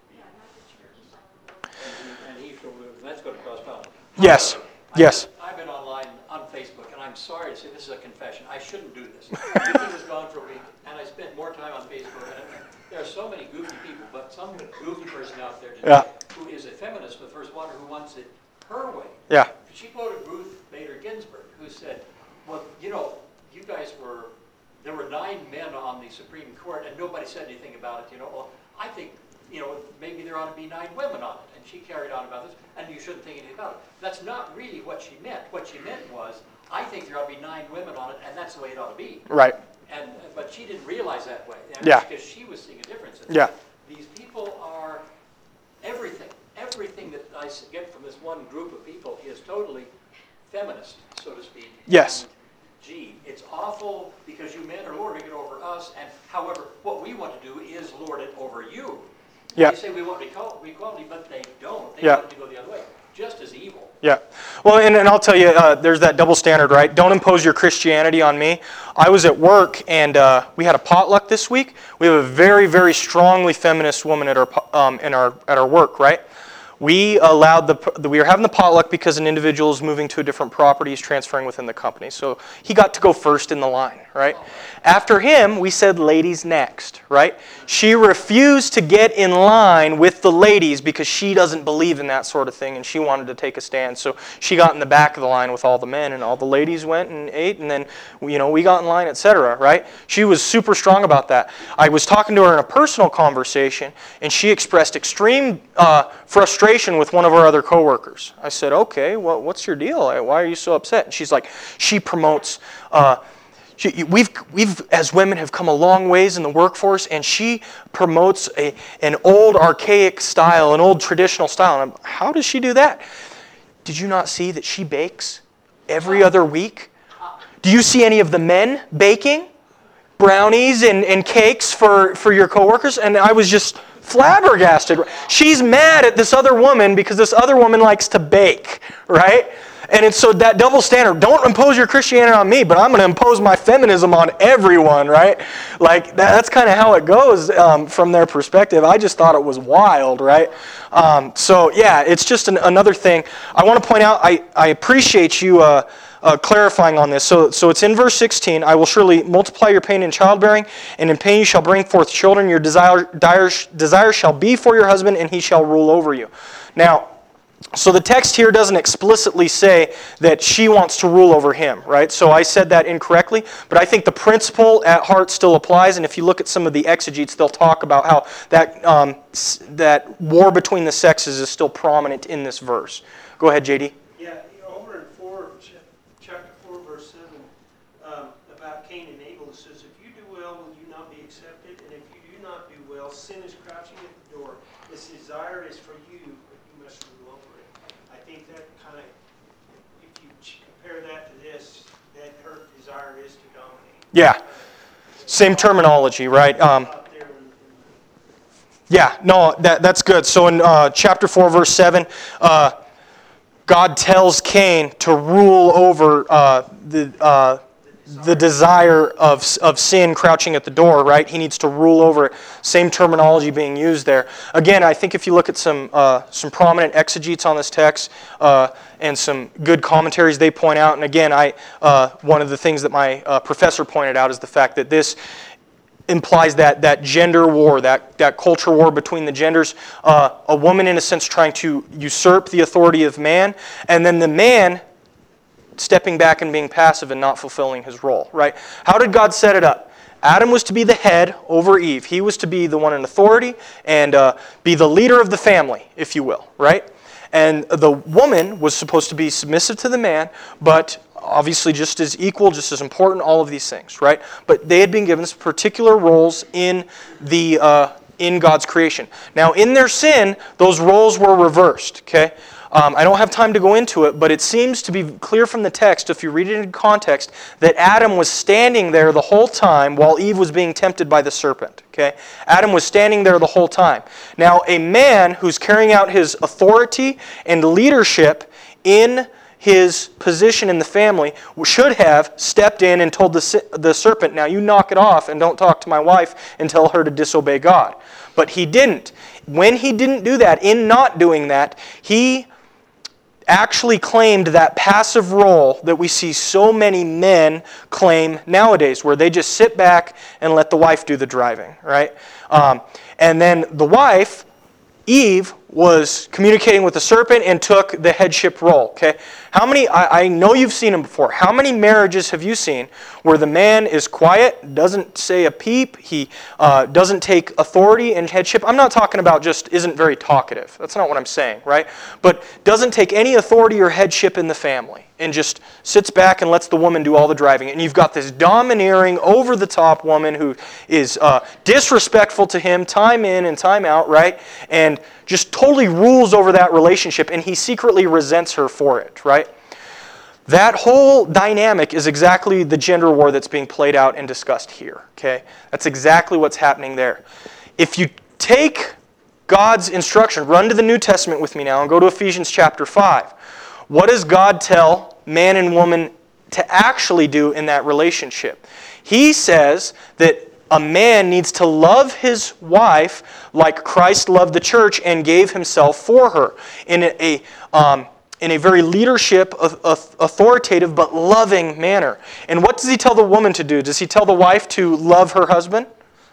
and, he, and he shall rule. That's going to cause problems. Yes. Yes. I've been online on Facebook, and I'm sorry to say this is a confession. I shouldn't do this. Vicki was gone for a week, and I spent more time on Facebook. And there are so many goofy people, but some goofy person out there today Yeah. who is a feminist, the first one who wants it her way. Yeah. She quoted Ruth Bader Ginsburg, who said, well, you know, you guys were, there were nine men on the Supreme Court, and nobody said anything about it. You know, well, I think, you know, maybe there ought to be nine women on it. And she carried on about this, and you shouldn't think anything about it. That's not really what she meant. What she meant was, I think there ought to be nine women on it, and that's the way it ought to be. Right. And but she didn't realize that way. And Yeah. Because she was seeing a difference. Yeah. These people are everything. Everything that I get from this one group of people is totally feminist, so to speak. Yes. And, gee, it's awful because you men are lording it over us, and however, what we want to do is lord it over you. Yeah. They say we want equality, but they don't. They Yeah. want it to go the other way. Just as evil. Yeah. Well, and, and I'll tell you, uh, there's that double standard, right? Don't impose your Christianity on me. I was at work, and uh, we had a potluck this week. We have a very, very strongly feminist woman at our um, in our at our work, right? We allowed the, we were having the potluck because an individual is moving to a different property, he's transferring within the company. So he got to go first in the line, right? After him, we said ladies next, right? She refused to get in line with the ladies because she doesn't believe in that sort of thing and she wanted to take a stand. So she got in the back of the line with all the men and all the ladies went and ate and then, you know, we got in line, et cetera, right? She was super strong about that. I was talking to her in a personal conversation and she expressed extreme uh, frustration with one of our other coworkers. I said, okay, well, what's your deal? Why are you so upset? And she's like, she promotes... Uh, She, we've, we've, as women, have come a long ways in the workforce, and she promotes a, an old, archaic style, an old traditional style. And I'm, how does she do that? Did you not see that she bakes every other week? Do you see any of the men baking brownies and, and cakes for, for your coworkers? And I was just flabbergasted. She's mad at this other woman because this other woman likes to bake, right? And it's so that double standard, don't impose your Christianity on me, but I'm going to impose my feminism on everyone, right? Like, that, that's kind of how it goes um, from their perspective. I just thought it was wild, right? Um, so, yeah, it's just an, another thing. I want to point out, I, I appreciate you uh, uh, clarifying on this. So, so it's in verse sixteen, I will surely multiply your pain in childbearing, and in pain you shall bring forth children. Your desire, desire, desire shall be for your husband, and he shall rule over you. Now, so the text here doesn't explicitly say that she wants to rule over him, right? So I said that incorrectly, but I think the principle at heart still applies, and if you look at some of the exegetes, they'll talk about how that, um, that war between the sexes is still prominent in this verse. Go ahead, J D. Yeah, over in four, chapter four, verse seven, um, about Cain and Abel, it says, if you do well, will you not be accepted? And if you do not do well, sin is crouching at the door. Its desire is for you, but you must rule over it. I think that kind of, if you compare that to this, that her desire is to dominate. Yeah, same terminology, right? Um, Up there in- in- yeah, no, that, that's good. So in uh, chapter four, verse seven, uh, God tells Cain to rule over uh, the uh, the desire of, of sin crouching at the door, right? He needs to rule over it. Same terminology being used there. Again, I think if you look at some uh, some prominent exegetes on this text uh, and some good commentaries they point out, and again, I uh, one of the things that my uh, professor pointed out is the fact that this implies that that gender war, that, that culture war between the genders, uh, a woman in a sense trying to usurp the authority of man, and then the man stepping back and being passive and not fulfilling his role, right? How did God set it up? Adam was to be the head over Eve. He was to be the one in authority and uh, be the leader of the family, if you will, right? And the woman was supposed to be submissive to the man, but obviously just as equal, just as important, all of these things, right? But they had been given particular roles in the uh, in God's creation. Now, in their sin, those roles were reversed, okay? Um, I don't have time to go into it, but it seems to be clear from the text, if you read it in context, that Adam was standing there the whole time while Eve was being tempted by the serpent. Okay? Adam was standing there the whole time. Now, a man who's carrying out his authority and leadership in his position in the family should have stepped in and told the, the serpent, now you knock it off and don't talk to my wife and tell her to disobey God. But he didn't. When he didn't do that, in not doing that, he actually claimed that passive role that we see so many men claim nowadays, where they just sit back and let the wife do the driving, right? Um, and then the wife, Eve, was communicating with the serpent and took the headship role, okay? How many, I, I know you've seen them before, how many marriages have you seen where the man is quiet, doesn't say a peep, he uh, doesn't take authority and headship? I'm not talking about just isn't very talkative. That's not what I'm saying, right? But doesn't take any authority or headship in the family and just sits back and lets the woman do all the driving. And you've got this domineering, over-the-top woman who is uh, disrespectful to him time in and time out, right? And just totally rules over that relationship, and he secretly resents her for it, right? That whole dynamic is exactly the gender war that's being played out and discussed here, okay? That's exactly what's happening there. If you take God's instruction, run to the New Testament with me now and go to Ephesians chapter five. What does God tell man and woman to actually do in that relationship? He says that a man needs to love his wife like Christ loved the church and gave himself for her in a, um, in a very leadership, authoritative, but loving manner. And what does he tell the woman to do? Does he tell the wife to love her husband?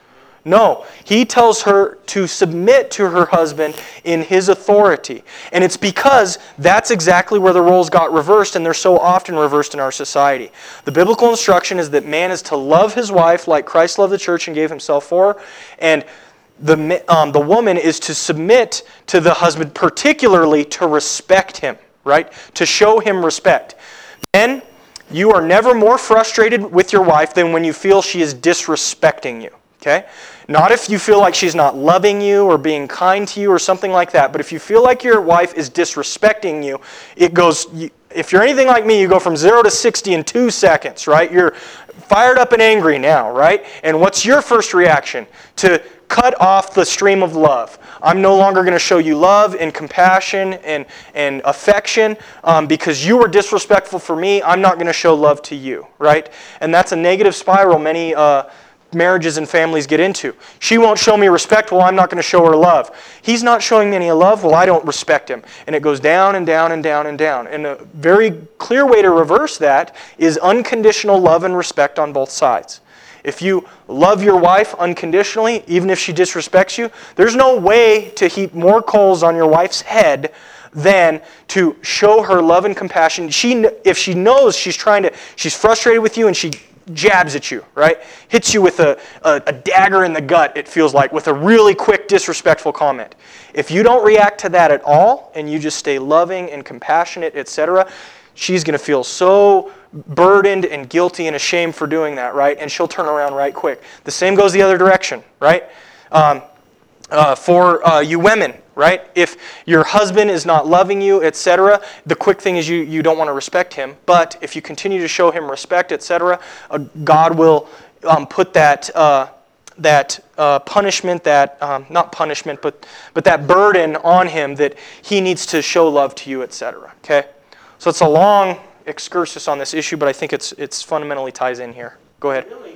No, he tells her to submit to her husband in his authority. And it's because that's exactly where the roles got reversed, and they're so often reversed in our society. The biblical instruction is that man is to love his wife like Christ loved the church and gave himself for her. And the, um, the woman is to submit to the husband, particularly to respect him, right? To show him respect. Men, you are never more frustrated with your wife than when you feel she is disrespecting you. Okay? Not if you feel like she's not loving you or being kind to you or something like that, but if you feel like your wife is disrespecting you, it goes, if you're anything like me, you go from zero to sixty in two seconds, right? You're fired up and angry now, right? And what's your first reaction? To cut off the stream of love. I'm no longer going to show you love and compassion and, and affection um, because you were disrespectful for me. I'm not going to show love to you, right? And that's a negative spiral many uh, marriages and families get into. She won't show me respect, well, I'm not going to show her love. He's not showing me any love, well, I don't respect him. And it goes down and down and down and down. And a very clear way to reverse that is unconditional love and respect on both sides. If you love your wife unconditionally, even if she disrespects you, there's no way to heap more coals on your wife's head than to show her love and compassion. She, if she knows she's trying to, she's frustrated with you and she jabs at you, right? Hits you with a, a, a dagger in the gut, it feels like, with a really quick, disrespectful comment. If you don't react to that at all, and you just stay loving and compassionate, et cetera, she's going to feel so burdened and guilty and ashamed for doing that, right? And she'll turn around right quick. The same goes the other direction, right? Um, uh, for uh, you women, right? If your husband is not loving you, et cetera, the quick thing is you, you don't want to respect him. But if you continue to show him respect, et cetera, uh, God will um, put that uh, that uh, punishment, that um, not punishment, but but that burden on him that he needs to show love to you, et cetera. Okay, so it's a long excursus on this issue, but I think it's it's fundamentally ties in here. Go ahead. Really,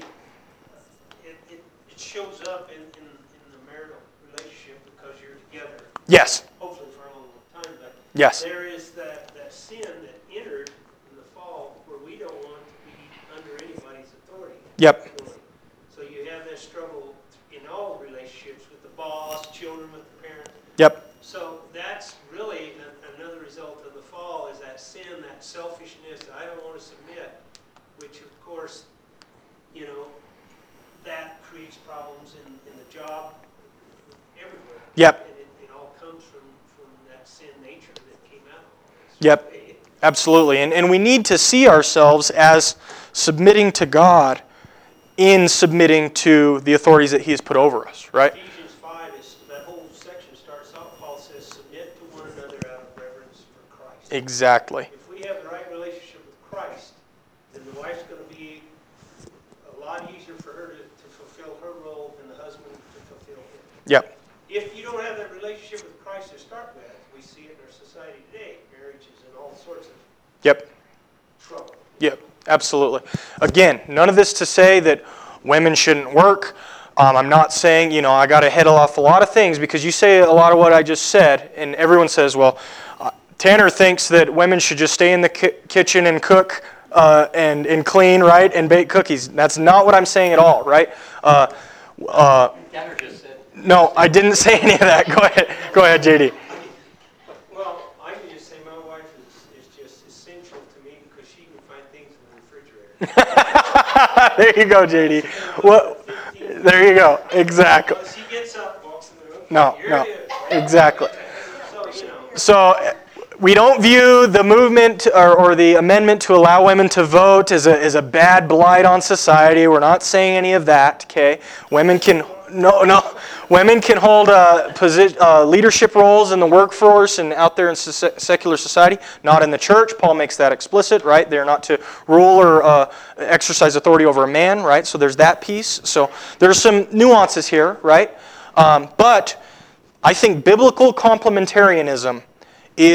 it, it, it shows up in, in, in the marital relationship because you're together. Yes. Hopefully for a long, long time, but yes. There is that, that sin that entered in the fall where we don't want to be under anybody's authority. Yep. So you have that struggle in all relationships with the boss, children with the parent. Yep. So that's really a, another result of the fall is that sin, that selfishness, I don't want to submit, which of course, you know, that creates problems in, in the job everywhere. Yep. And it, it all comes from, from that sin nature that came out. Yep. Absolutely. And, and we need to see ourselves as submitting to God in submitting to the authorities that He has put over us, right? Ephesians five, is, that whole section starts off, Paul says, submit to one another out of reverence for Christ. Exactly. If we have the right relationship with Christ, then the wife's going to be a lot easier for her to, to fulfill her role and the husband to fulfill his. Yep. If you don't have that relationship with Christ to start with, we see it in our society today, marriages and all sorts of Yep. trouble. Yep. Absolutely. Again, none of this to say that women shouldn't work. Um, I'm not saying, you know, I got to heddle off a lot of things because you say a lot of what I just said, and everyone says, well, uh, Tanner thinks that women should just stay in the ki- kitchen and cook uh, and, and clean, right, and bake cookies. That's not what I'm saying at all, right? Uh, uh, Tanner just said. no, I didn't say any of that. Go ahead. Go ahead, J D. Well, I can just say my wife is, is just essential to me because she can find things in the refrigerator. There you go, J D. Well, there you go. Exactly. She gets up, walks in the room. No, Here no. it is. Exactly. So, you know. So we don't view the movement or, or the amendment to allow women to vote as a, as a bad blight on society. We're not saying any of that, okay? Women can, no, no. Women can hold uh, position, uh, leadership roles in the workforce and out there in secular society, not in the church. Paul makes that explicit, right? They're not to rule or uh, exercise authority over a man, right? So there's that piece. So there's some nuances here, right? Um, but I think biblical complementarianism is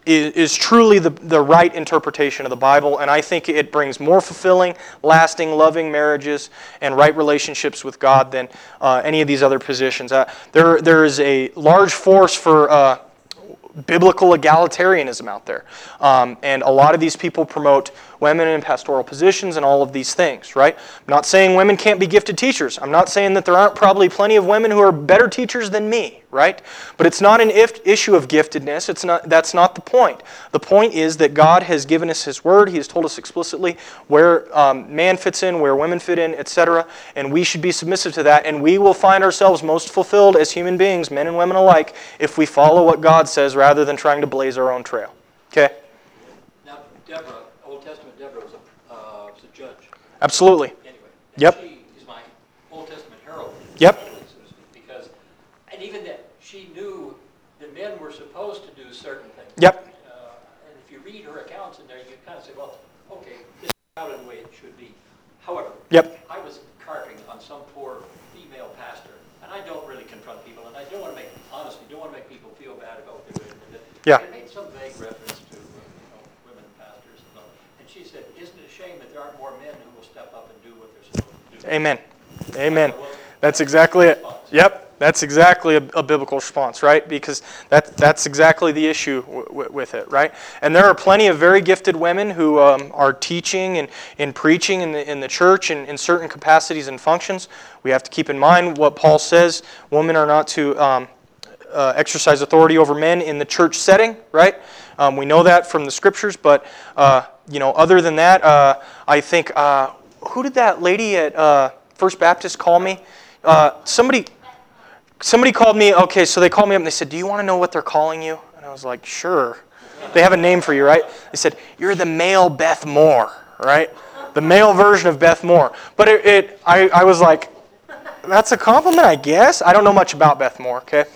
is, is truly the, the right interpretation of the Bible, and I think it brings more fulfilling, lasting, loving marriages and right relationships with God than uh, any of these other positions. Uh, there, there is a large force for uh, biblical egalitarianism out there, um, and a lot of these people promote women in pastoral positions and all of these things, right? I'm not saying women can't be gifted teachers. I'm not saying that there aren't probably plenty of women who are better teachers than me, right? But it's not an if issue of giftedness. It's not. That's not the point. The point is that God has given us His Word. He has told us explicitly where um, man fits in, where women fit in, et cetera. And we should be submissive to that. And we will find ourselves most fulfilled as human beings, men and women alike, if we follow what God says rather than trying to blaze our own trail. Okay? Now, Deborah, Old Testament Deborah was a, uh, was a judge. Absolutely. Anyway, and Yep. she is my Old Testament heroine. Yep. So to speak, because, and even that, she knew that men were supposed to do certain things. Yep. Uh, and if you read her accounts in there, you kind of say, well, okay, this is out of the way it should be. However, Yep. I was carping on some poor female pastor, and I don't really confront people, and I don't want to make, honestly, don't want to make people feel bad about what they're doing. Yeah. I made some vague reference to uh, you know, women pastors, and, all. And she said, isn't it a shame that there aren't more men who will step up and do what they're supposed to do? Amen. Amen. That's exactly it. Yep. That's exactly a, a biblical response, right? Because that, that's exactly the issue w- w- with it, right? And there are plenty of very gifted women who um, are teaching and, and preaching in the, in the church in, in certain capacities and functions. We have to keep in mind what Paul says. Women are not to um, uh, exercise authority over men in the church setting, right? Um, we know that from the scriptures, but uh, you know, other than that, uh, I think, uh, who did that lady at uh, First Baptist call me? Uh, somebody... Somebody called me, okay, so they called me up and they said, do you want to know what they're calling you? And I was like, sure. They have a name for you, right? They said, you're the male Beth Moore, right? The male version of Beth Moore. But it, it I, I was like, that's a compliment, I guess. I don't know much about Beth Moore, okay?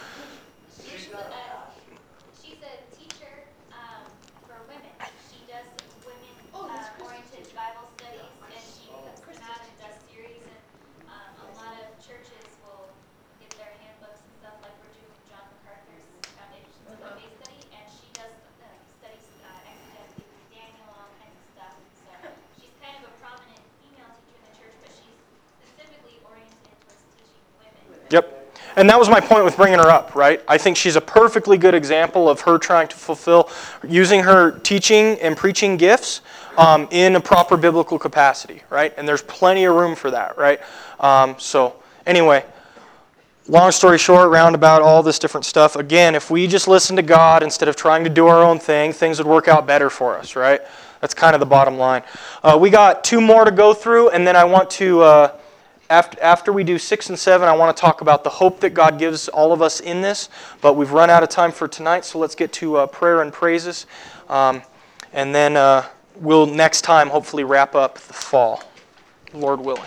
She's a, she's a teacher um, for women. She does women-oriented Bible studies, and she puts them out and does series. And um, a lot of churches will get their handbooks and stuff, like we're doing John MacArthur's Foundations of the Faith study, and she does uh, studies uh, exegetically through Daniel, all kinds of stuff. So she's kind of a prominent female teacher in the church, but she's specifically oriented towards teaching women. Yep. And that was my point with bringing her up, right? I think she's a perfectly good example of her trying to fulfill, using her teaching and preaching gifts um, in a proper biblical capacity, right? And there's plenty of room for that, right? Um, so anyway, long story short, roundabout, all this different stuff. Again, if we just listen to God instead of trying to do our own thing, things would work out better for us, right? That's kind of the bottom line. Uh, we got two more to go through, and then I want to... Uh, After, after we do six and seven, I want to talk about the hope that God gives all of us in this. But we've run out of time for tonight, so let's get to uh, prayer and praises. Um, and then uh, we'll next time hopefully wrap up the fall, Lord willing.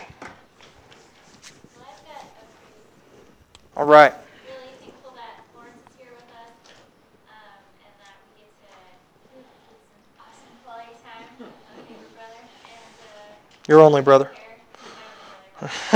Well, I've got a All right. really thankful that Lawrence is here with us, um, and that we get to get some awesome quality time with my favorite brother, and uh, Your only brother. share with my only brother.